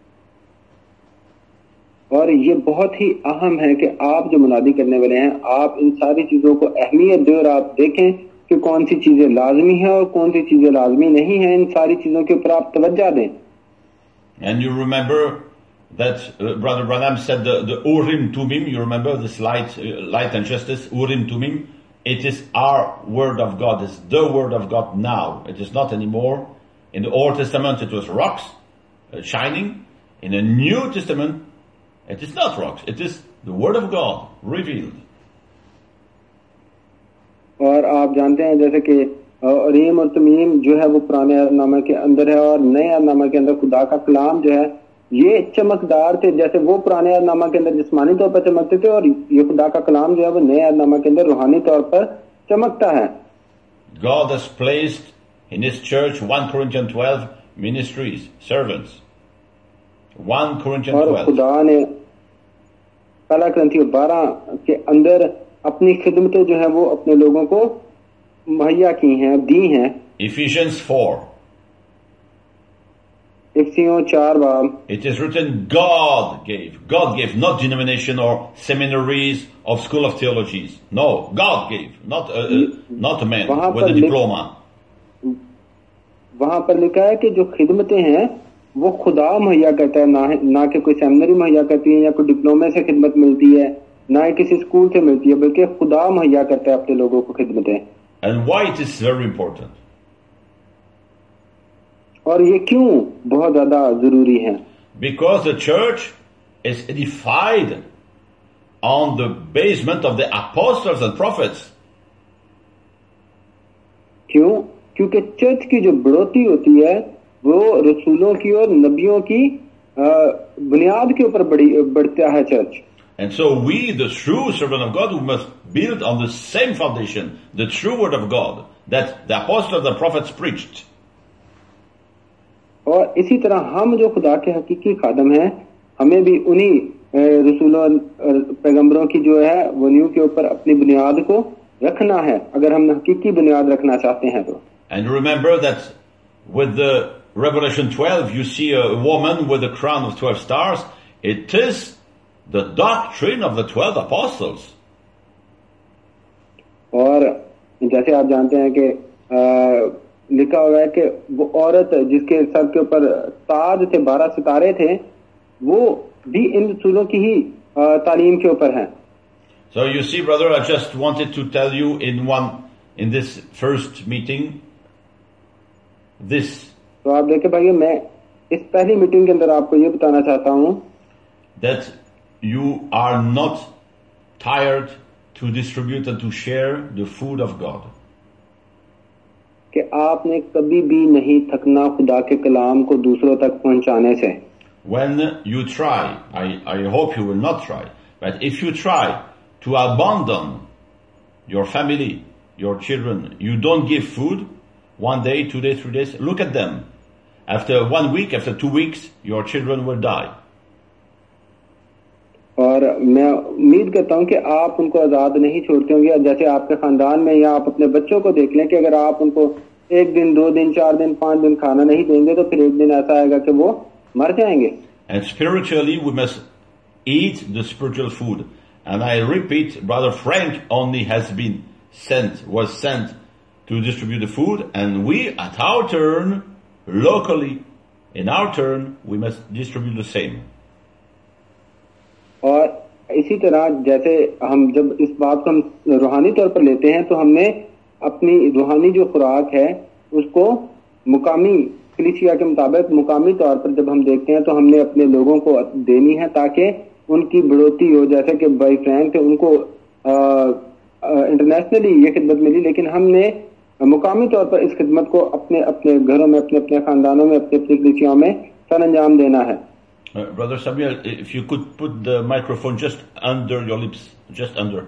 और ये बहुत ही अहम है कि आप जो मुनादी करने वाले हैं, आप इन सारी चीजों को अहमियत दें और आप देखें कि कौन सी चीजें लाजमी है और कौन सी चीजें लाजमी नहीं है. इन सारी चीजों के ऊपर आप तवज्जो दें. And you remember that Brother Branham said the Urim Tumim. You remember this light and justice, Urim Tumim. It is our word of God. It's the word of God now. It is not anymore. In the Old Testament, it was rocks shining. In the New Testament, it is not rocks. It is the word of God revealed. और आप जानते हैं जैसे कि रीम और तमीम जो है वो पुराने अहदनामा के अंदर है और नए अहदनामा के अंदर खुदा का कलाम जो है ये चमकदार थे. जैसे वो पुराने अहदनामा के अंदर जिस्मानी तौर पर चमकते थे और ये खुदा का कलाम जो है वो नए अहदनामा के अंदर रूहानी तौर पर चमकता है. God has placed in His church 1 Corinthians 12 ministries, servants. 1 Corinthians 12. और खुदा ने पहला कुरिन्थियों 12 के अंदर अपनी खिदमतें जो है वो अपने लोगों को मुहैया की हैं, दी हैं. Ephesians 4. इफिसियों 4 बाब. It is written, God gave, not denomination or seminaries of school of theologies. No, God gave, not a man with a diploma. वहां पर लिखा है कि जो खिदमतें हैं वो खुदा मुहैया करता है, ना कि कोई सेमिनरी मुहैया करती है या कोई डिप्लोमे से खिदमत मिलती है, ना ही किसी स्कूल से मिलती है, बल्कि खुदा मुहैया करता है अपने लोगों को खिदमतें. And why it is very important? और ये क्यों बहुत ज्यादा जरूरी है? Because the church is edified on the basement of the apostles and prophets. क्यों? क्योंकि चर्च की जो बढ़ोतरी होती है वो रसूलों की और नबियों की बुनियाद के ऊपर बढ़ता है church. And so we, the true servant of God, we must build on the same foundation, the true word of God, that the apostles and the prophets preached. और इसी तरह हम जो खुदा के हकीकी खादम हैं, हमें भी उन्हीं रसूलों पैगंबरों की जो है वनियों के ऊपर अपनी बुनियाद को रखना है, अगर हम हकीकी बुनियाद रखना चाहते हैं तो. And remember that with the Revelation 12, you see a woman with a crown of 12 stars. It is the doctrine of the 12 apostles. और जैसे आप जानते हैं कि लिखा हुआ है कि वो औरत जिसके सर के ऊपर ताज थे, 12 सितारे थे, वो भी इन रसूलों की ही तालीम के ऊपर है. So you see, brother, I just wanted to tell you in this first meeting, this. तो आप देखें भाई, मैं इस पहली मीटिंग के अंदर आपको ये बताना चाहता हूँ that you are not tired to distribute and to share the food of God. कि आपने कभी भी नहीं थकना खुदा के कलाम को दूसरों तक पहुंचाने से. When you try, I hope you will not try, but if you try to abandon your family, your children, you don't give food, 1 day, 2 days, 3 days, look at them. After 1 week, after 2 weeks, your children will die. और मैं उम्मीद करता हूं कि आप उनको आजाद नहीं छोड़ते होंगे. जैसे आपके खानदान में या आप अपने बच्चों को देख लें कि अगर आप उनको 1 दिन, 2 दिन, 4 दिन, 5 दिन खाना नहीं देंगे तो फिर एक दिन ऐसा आएगा कि वो मर जाएंगे. And spiritually, we must eat the spiritual food. And I repeat, Brother Frank only was sent to distribute the food, and we, at our turn, locally, in our turn, we must distribute the same. और इसी तरह जैसे हम जब इस बात को हम रूहानी तौर पर लेते हैं तो हमने अपनी रूहानी जो खुराक है उसको मुकामी कलीसिया के मुताबिक मुकामी तौर पर जब हम देखते हैं तो हमने अपने लोगों को देनी है ताकि उनकी बढ़ोतरी हो. जैसे कि भाई फ्रैंक थे, उनको इंटरनेशनली ये खिदमत मिली, लेकिन हमने मुकामी तौर पर इस खिदमत को अपने अपने घरों में, अपने अपने खानदानों में, अपने अपनी कलीसियाओं में सर अंजाम देना है. Brother Samuel, if you could put the microphone just under your lips, just under.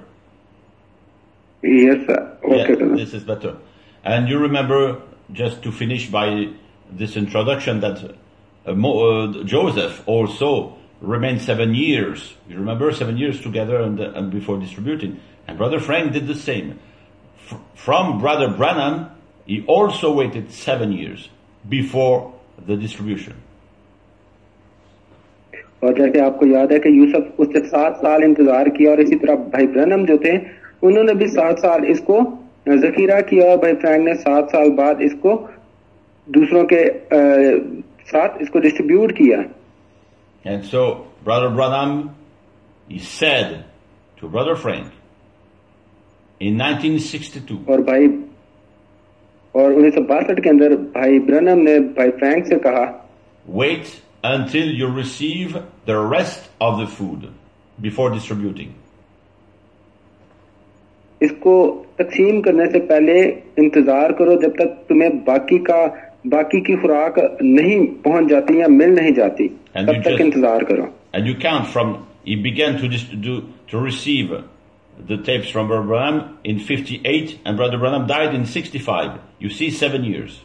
Yes, sir. Okay, yeah, this is better. And you remember, just to finish by this introduction, that Joseph also remained 7 years. You remember, 7 years together and before distributing. And Brother Frank did the same. From Brother Branham, he also waited 7 years before the distribution. और जैसे आपको याद है कि यूसुफ उससे 7 साल इंतजार किया, और इसी तरह भाई ब्रनम जो थे उन्होंने भी 7 साल इसको जखीरा किया, और भाई फ्रैंक ने 7 साल बाद इसको दूसरों के साथ इसको डिस्ट्रीब्यूट किया. And so Brother Branham, he said to Brother Frank in 1962. और 1962 के अंदर भाई ब्रनम ने भाई फ्रैंक से कहा, wait until you receive the rest of the food before distributing. इसको तकसीम करने से पहले इंतजार करो जब तक तुम्हें बाकी की खुराक नहीं पहुंच जाती या मिल नहीं जाती, तब तक इंतजार करो. And you count from he began to receive the tapes from Brother Branham in 58, and Brother Branham died in 65. You see, 7 years.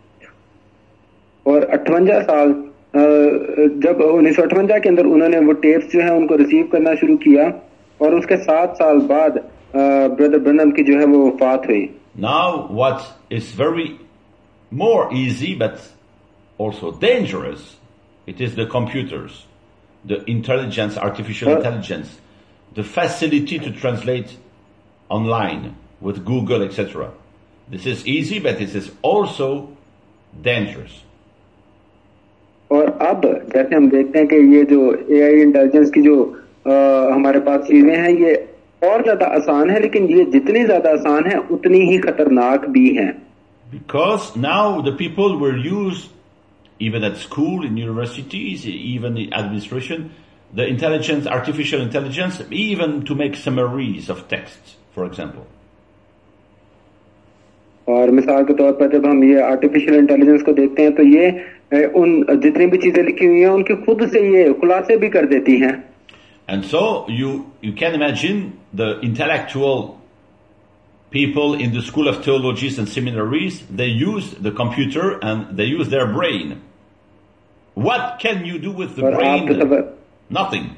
और 58 साल जब 1958 के अंदर उन्होंने वो टेप्स जो है उनको रिसीव करना शुरू किया, और उसके 7 साल बाद ब्रदर ब्रनम की जो है वो वफात हुई. Now what is very more easy but also dangerous, it is the computers, the intelligence, artificial intelligence, the facility to translate online with Google, etc. This is easy, but this is also dangerous. और अब जैसे हम देखते हैं कि ये जो AI intelligence की जो हमारे पास चीजें हैं ये और ज्यादा आसान है, लेकिन ये जितनी ज्यादा आसान है उतनी ही खतरनाक भी हैं. Because now the people will use, even at school, in universities, even in administration, the intelligence, artificial intelligence, even to make summaries of texts, for example. और मिसाल के तौर पर जब हम ये आर्टिफिशियल इंटेलिजेंस को देखते हैं तो ये उन जितनी भी चीजें लिखी हुई हैं उनके खुद से ये खुलासे भी कर देती हैं. And so you can imagine the intellectual people in the school of theologies and seminaries, they use the computer and they use their brain. What can you do with the brain? Nothing.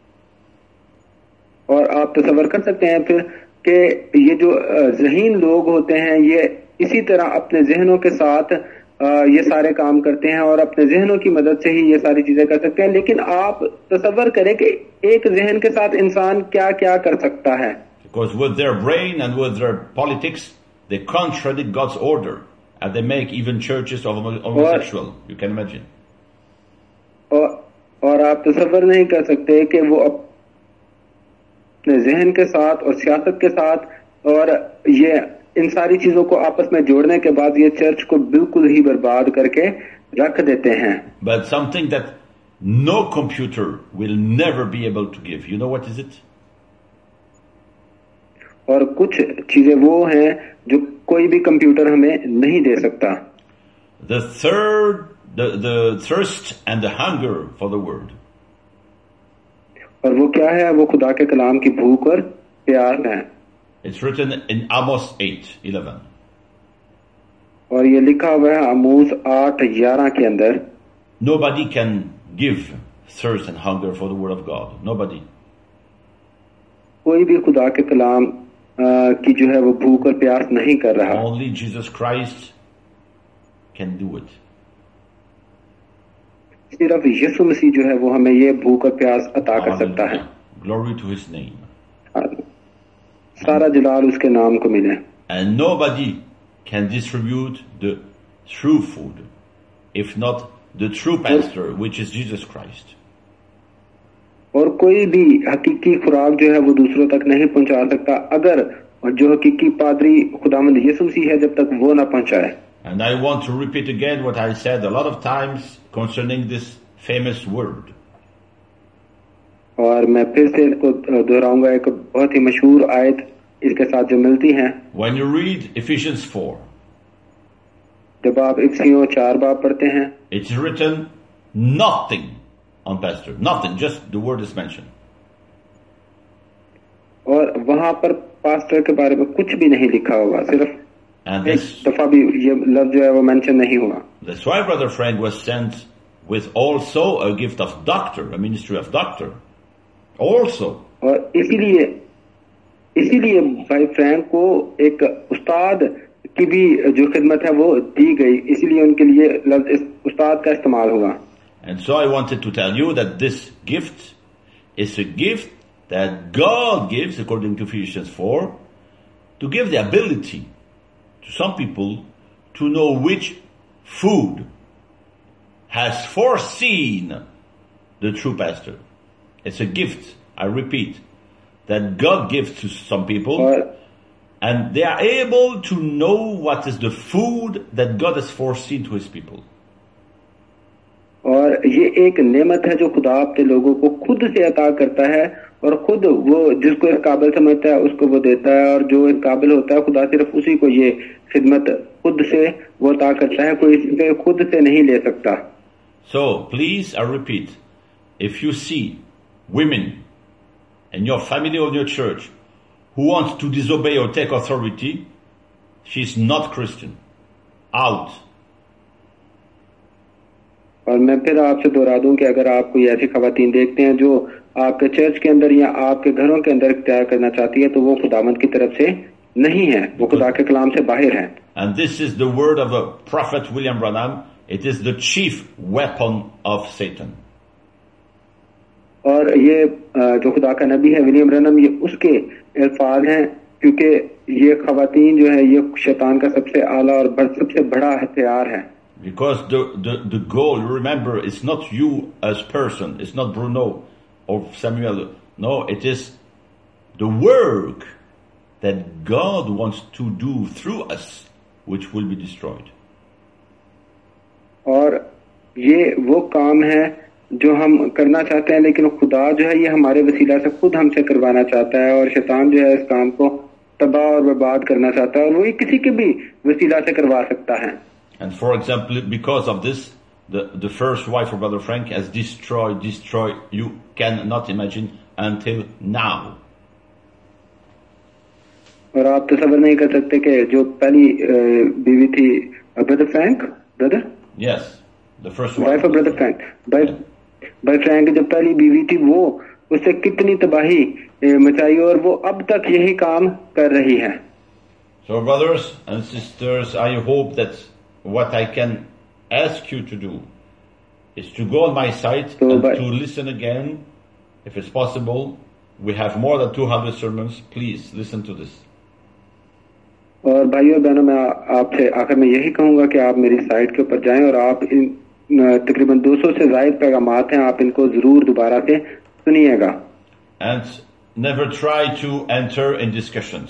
और आप तसव्वुर कर सकते हैं फिर कि ये जो ज़हीन लोग होते हैं ये इसी तरह अपने ज़हनों के साथ ये सारे काम करते हैं और अपने ज़हनों की मदद से ही ये सारी चीजें कर सकते हैं. लेकिन आप तसव्वुर करें कि एक ज़हन के साथ इंसान क्या क्या कर सकता है. Because with their brain and with their politics, they contradict God's order, and they make even churches of homosexual. You can imagine. और आप तसव्वुर नहीं कर सकते कि वो अपने ज़हन के साथ और सियासत के साथ और ये इन सारी चीजों को आपस में जोड़ने के बाद ये चर्च को बिल्कुल ही बर्बाद करके रख देते हैं. But something that no computer will never be able to give. You know what is it? और कुछ चीजें वो हैं जो कोई भी कंप्यूटर हमें नहीं दे सकता. The thirst and the hunger for the word. और वो क्या है? वो खुदा के कलाम की भूख और प्यास है. It's written in Amos 8:11. और ये लिखा हुआ है आमोस 8:11 के अंदर. Nobody can give thirst and hunger for the word of God. Nobody. कोई भी खुदा के कलाम की जो है वो भूख और प्यास नहीं कर रहा. Only Jesus Christ can do it. सिर्फ यीशु मसीह जो है वो हमें ये भूख और प्यास अता कर सकता है. Glory to his name. सारा जलाल उसके नाम को मिले. And nobody can distribute the true food if not the true pastor, which is Jesus Christ. और कोई भी हकीकी खुराक जो है वो दूसरों तक नहीं पहुंचा सकता अगर जो हकीकी पादरी खुदावंद यीशु मसीह है जब तक वो ना पहुंचाए. And I want to repeat again what I said a lot of times concerning this famous word. और मैं फिर से इसको दोहराऊंगा. एक बहुत ही मशहूर आयत इसके साथ जो मिलती है. When you read Ephesians 4, जब आप इफिसियों 4 बाब पढ़ते हैं, it's written nothing on pastor, nothing, just the word is mentioned. और वहां पर पास्टर के बारे में कुछ भी नहीं लिखा हुआ, सिर्फ एक दफा भी ये लफ्ज जो है वो मेंशन नहीं हुआ. That's why Brother Frank was sent with also a gift of doctor, a ministry of doctor, also. और इसीलिए भाई फ्रैंक को एक उस्ताद की भी जो खिदमत है वो दी गई, इसीलिए उनके लिए लफ्ज उस्ताद का इस्तेमाल हुआ. And so I wanted to tell you that this gift is a gift that God gives, according to Ephesians 4, to give the ability to some people to know which food has foreseen the true pastor. It's a gift, I repeat, that God gives to some people, and they are able to know what is the food that God has foreseen to his people. और ये एक नेमत है जो खुदा अपने लोगों को खुद से अता करता है और खुद वो जिसको इस काबिल समझता है उसको वो देता है, और जो इस काबिल होता है खुदा सिर्फ उसी को ये खिदमत खुद से वो अता करता है, कोई इसे खुद से नहीं ले सकता. So please, I repeat, if you see women in your family or in your church who wants to disobey or take authority, she's not Christian. Out. और मैं फिर आपसे दोहरा दूं कि अगर आप कोई ऐसी खवातीन देखते हैं जो आपके चर्च के अंदर या आपके घरों के अंदर इख्तियार करना चाहती है तो वो खुदावंद की तरफ से नहीं है, वो खुदा के कलाम से बाहर है. And this is the word of the prophet William Branham. It is the chief weapon of Satan. और ये जो खुदा का नबी है विलियम ब्रैनम, ये उसके अल्फाज हैं, क्योंकि ये खवातीन जो है ये शैतान का सबसे आला और सबसे बड़ा हथियार है. Because the goal, remember, it's not you as person, it's not Bruno or Samuel. No, it is the work that God wants to do through us, which will be destroyed. और ये वो काम है जो हम करना चाहते हैं, लेकिन खुदा जो है ये हमारे वसीला से खुद हमसे करवाना चाहता है, और शैतान जो है इस काम को तबाह और बर्बाद करना चाहता है, और वो ये किसी के भी वसीला से करवा सकता है. And for example, because of this, the first wife of Brother Frank has destroyed, you cannot imagine, until now. और आप तसव्वुर नहीं कर सकते कि जो पहली बीवी थी brother Frank, brother, Yes, the first wife of brother Frank, by Frank जो पहली बीवी थी, वो उससे कितनी तबाही मचाई, और वो अब तक यही काम कर रही है. So brothers and sisters, I hope that what I can ask you to do is to go on my site and to listen again, if it's possible. We have more than 200 sermons. Please listen to this. और भाइयों और बहनों, मैं आपसे आखिर में यही कहूंगा कि आप मेरी साइट के ऊपर जाएं और आप इन तकरीबन 200 से ज्यादा पैगामात हैं, आप इनको जरूर दोबारा से सुनिएगा. And never try to enter in discussions.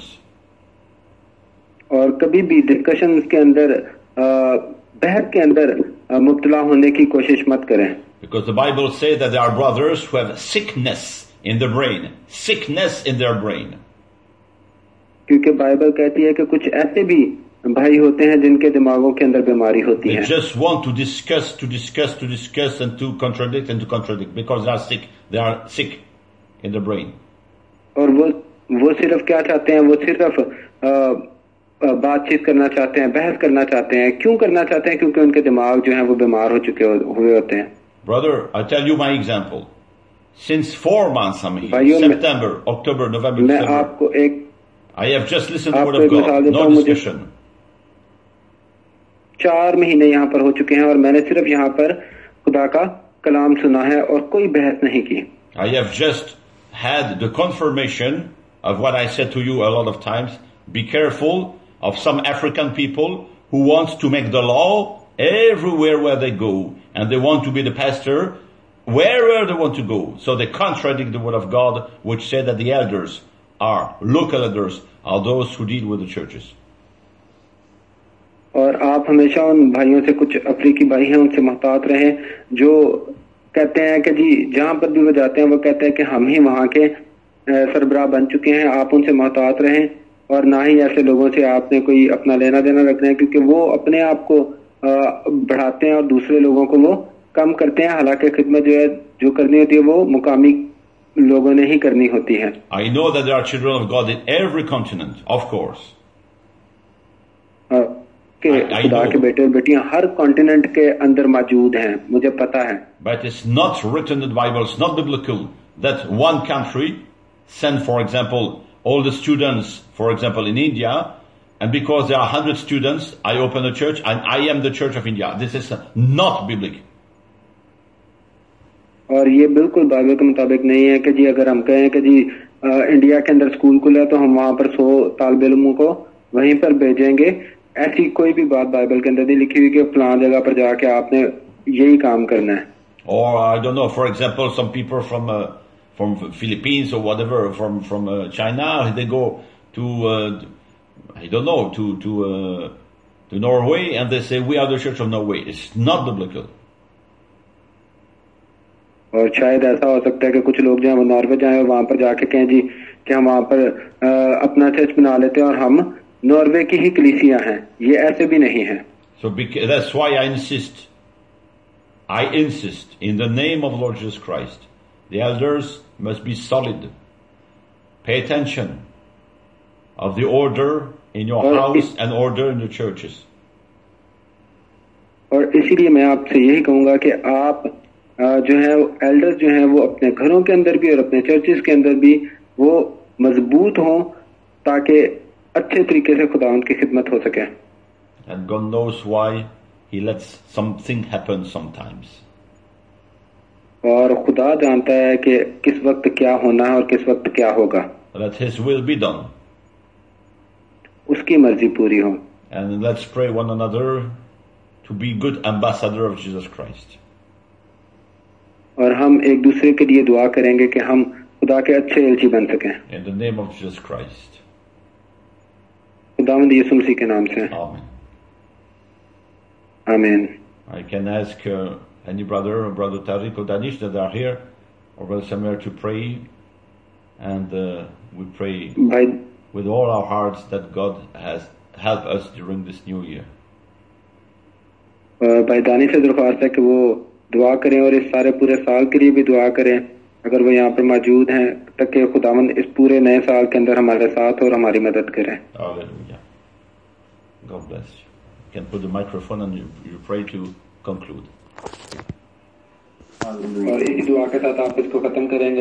और कभी भी डिस्कशंस के अंदर, बहस के अंदर मुब्तला होने की कोशिश मत करें. Because the Bible says that there are brothers who have sickness in the brain, sickness in their brain. क्योंकि बाइबल कहती है कि कुछ ऐसे भी भाई होते हैं जिनके दिमागों के अंदर बीमारी होती है. They just want to discuss and to contradict because they are sick in the brain. और वो सिर्फ क्या चाहते हैं, वो सिर्फ बातचीत करना चाहते हैं, बहस करना चाहते हैं. क्यों करना चाहते हैं? क्योंकि उनके दिमाग जो हैं वो बीमार हो चुके हुए होते हैं. Brother, I'll tell you my example. Since 4 months I'm here, September, October, November, मैं December. आपको एक I have just listened to the word of God, no discussion. 4 महीने यहाँ पर हो चुके हैं और मैंने सिर्फ यहाँ पर खुदा का कलाम सुना है और कोई बहस नहीं की. I have just had the confirmation of what I said to you a lot of times. Be careful of some African people who want to make the law everywhere where they go, and they want to be the pastor wherever they want to go. So they contradict the word of God, which said that the elders local elders are those who deal with the churches. और आप हमेशा उन भाइयों से, कुछ अफ्रीकी भाई हैं, उनसे मुहतात रहें जो कहते हैं कि जी जहां पर भी वो जाते हैं वो कहते हैं कि हम ही वहां के सरबराह बन चुके हैं. आप उनसे मुहतात रहें और ना ही ऐसे लोगों से आपने कोई अपना लेना देना रखना है, क्योंकि वो अपने आप को बढ़ाते हैं और दूसरे लोगों को वो कम करते हैं. हालांकि खिदमत जो करनी होती है वो मुकामी लोगों ने ही करनी होती है. I know that there are children of God in every continent, of course. खुदा के बेटे और बेटियां हर कॉन्टिनेंट के अंदर मौजूद हैं, मुझे पता है. But it's not written in the Bible, it's not biblical, that one country send, for example, all the students, for example, in India, and because there are 100 students, I open a church and I am the Church of India. This is not biblical. और ये बिल्कुल Bible के मुताबिक नहीं है कि जी अगर हम कहें कि जी इंडिया के अंदर स्कूल खुला तो हम वहां पर 100 तालिब इल्मों को वहीं पर भेजेंगे. ऐसी कोई भी बात बाइबल के अंदर नहीं लिखी हुई कि फलां जगह पर जाके आपने यही काम करना है. Or I don't know, for example, some people from Philippines or whatever, from China, they go to I don't know, to Norway, and they say we are the Church of Norway. It's not biblical. और शायद ऐसा हो सकता है कि कुछ लोग जो है वो नॉर्वे जाएं और वहां पर जाके कहें जी कि हम वहां पर अपना चर्च बना लेते हैं और हम नॉर्वे की ही कलीसिया हैं. ये ऐसे भी नहीं है. So that's why I insist in the name of Lord Jesus Christ, the elders must be solid. Pay attention of the order in your house and order in your churches. और इसीलिए मैं आपसे यही कहूंगा कि आप जो है एल्डर्स जो हैं वो अपने घरों के अंदर भी और अपने चर्चेस के अंदर भी वो मजबूत हों ताकि अच्छे तरीके से खुदावंद की खिदमत हो सके. And God knows why He lets something happen sometimes. और खुदा जानता है कि किस वक्त क्या होना है और किस वक्त क्या होगा. Let His will be done. उसकी मर्जी पूरी हो. And let's pray one another to be good ambassador of Jesus Christ. और हम एक दूसरे के लिए दुआ करेंगे कि हम खुदा के अच्छे एलची बन सकें. In the name of Jesus Christ. खुदावंद यीशु मसीह के नाम से. Amen. Amen. I can ask any brother or Brother Tariq or Danish that are here, or Brother Samuel to pray, and we pray. with all our hearts that God has helped us during this new year. भाई दानी से दरख्वास्त है कि वो दुआ करें और इस सारे पूरे साल के लिए भी दुआ करें अगर वो यहाँ पर मौजूद हैं ताकि खुदावंद इस पूरे नए साल के अंदर हमारे साथ और हमारी मदद करें. Hallelujah. God bless you. You can put the microphone and you pray to conclude. और इसी दुआ के साथ आप इसको खत्म करेंगे.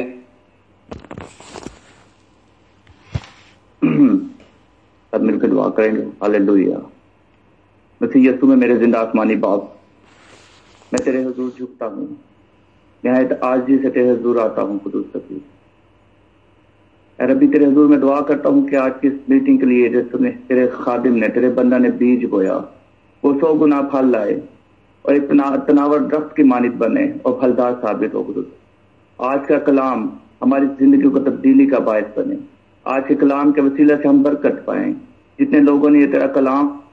सब मिलकर दुआ करेंगे. हालेलुया. मसीह यीशु में मेरे जिंदा आसमानी बाप, मैं तेरे हुजूर झुकता हूँ. निहायत आजिज़ी से तेरे हुजूर आता हूँ. खुदूस सफी रब्बी, तेरे हुजूर में दुआ करता हूँ कि आज की इस मीटिंग के लिए जिसमें तेरे खादिम ने, तेरे बंदा ने बीज बोया, वो 100 गुना फल लाए और एक तनावर दरख्त की मानित बने और फलदार साबित हो. खुदूस आज का कलाम हमारी जिंदगी को तब्दीली का बायस बने. आज के कलाम के वसीला से हम बरकत पाएं. जितने लोगों ने ये तेरा कलाम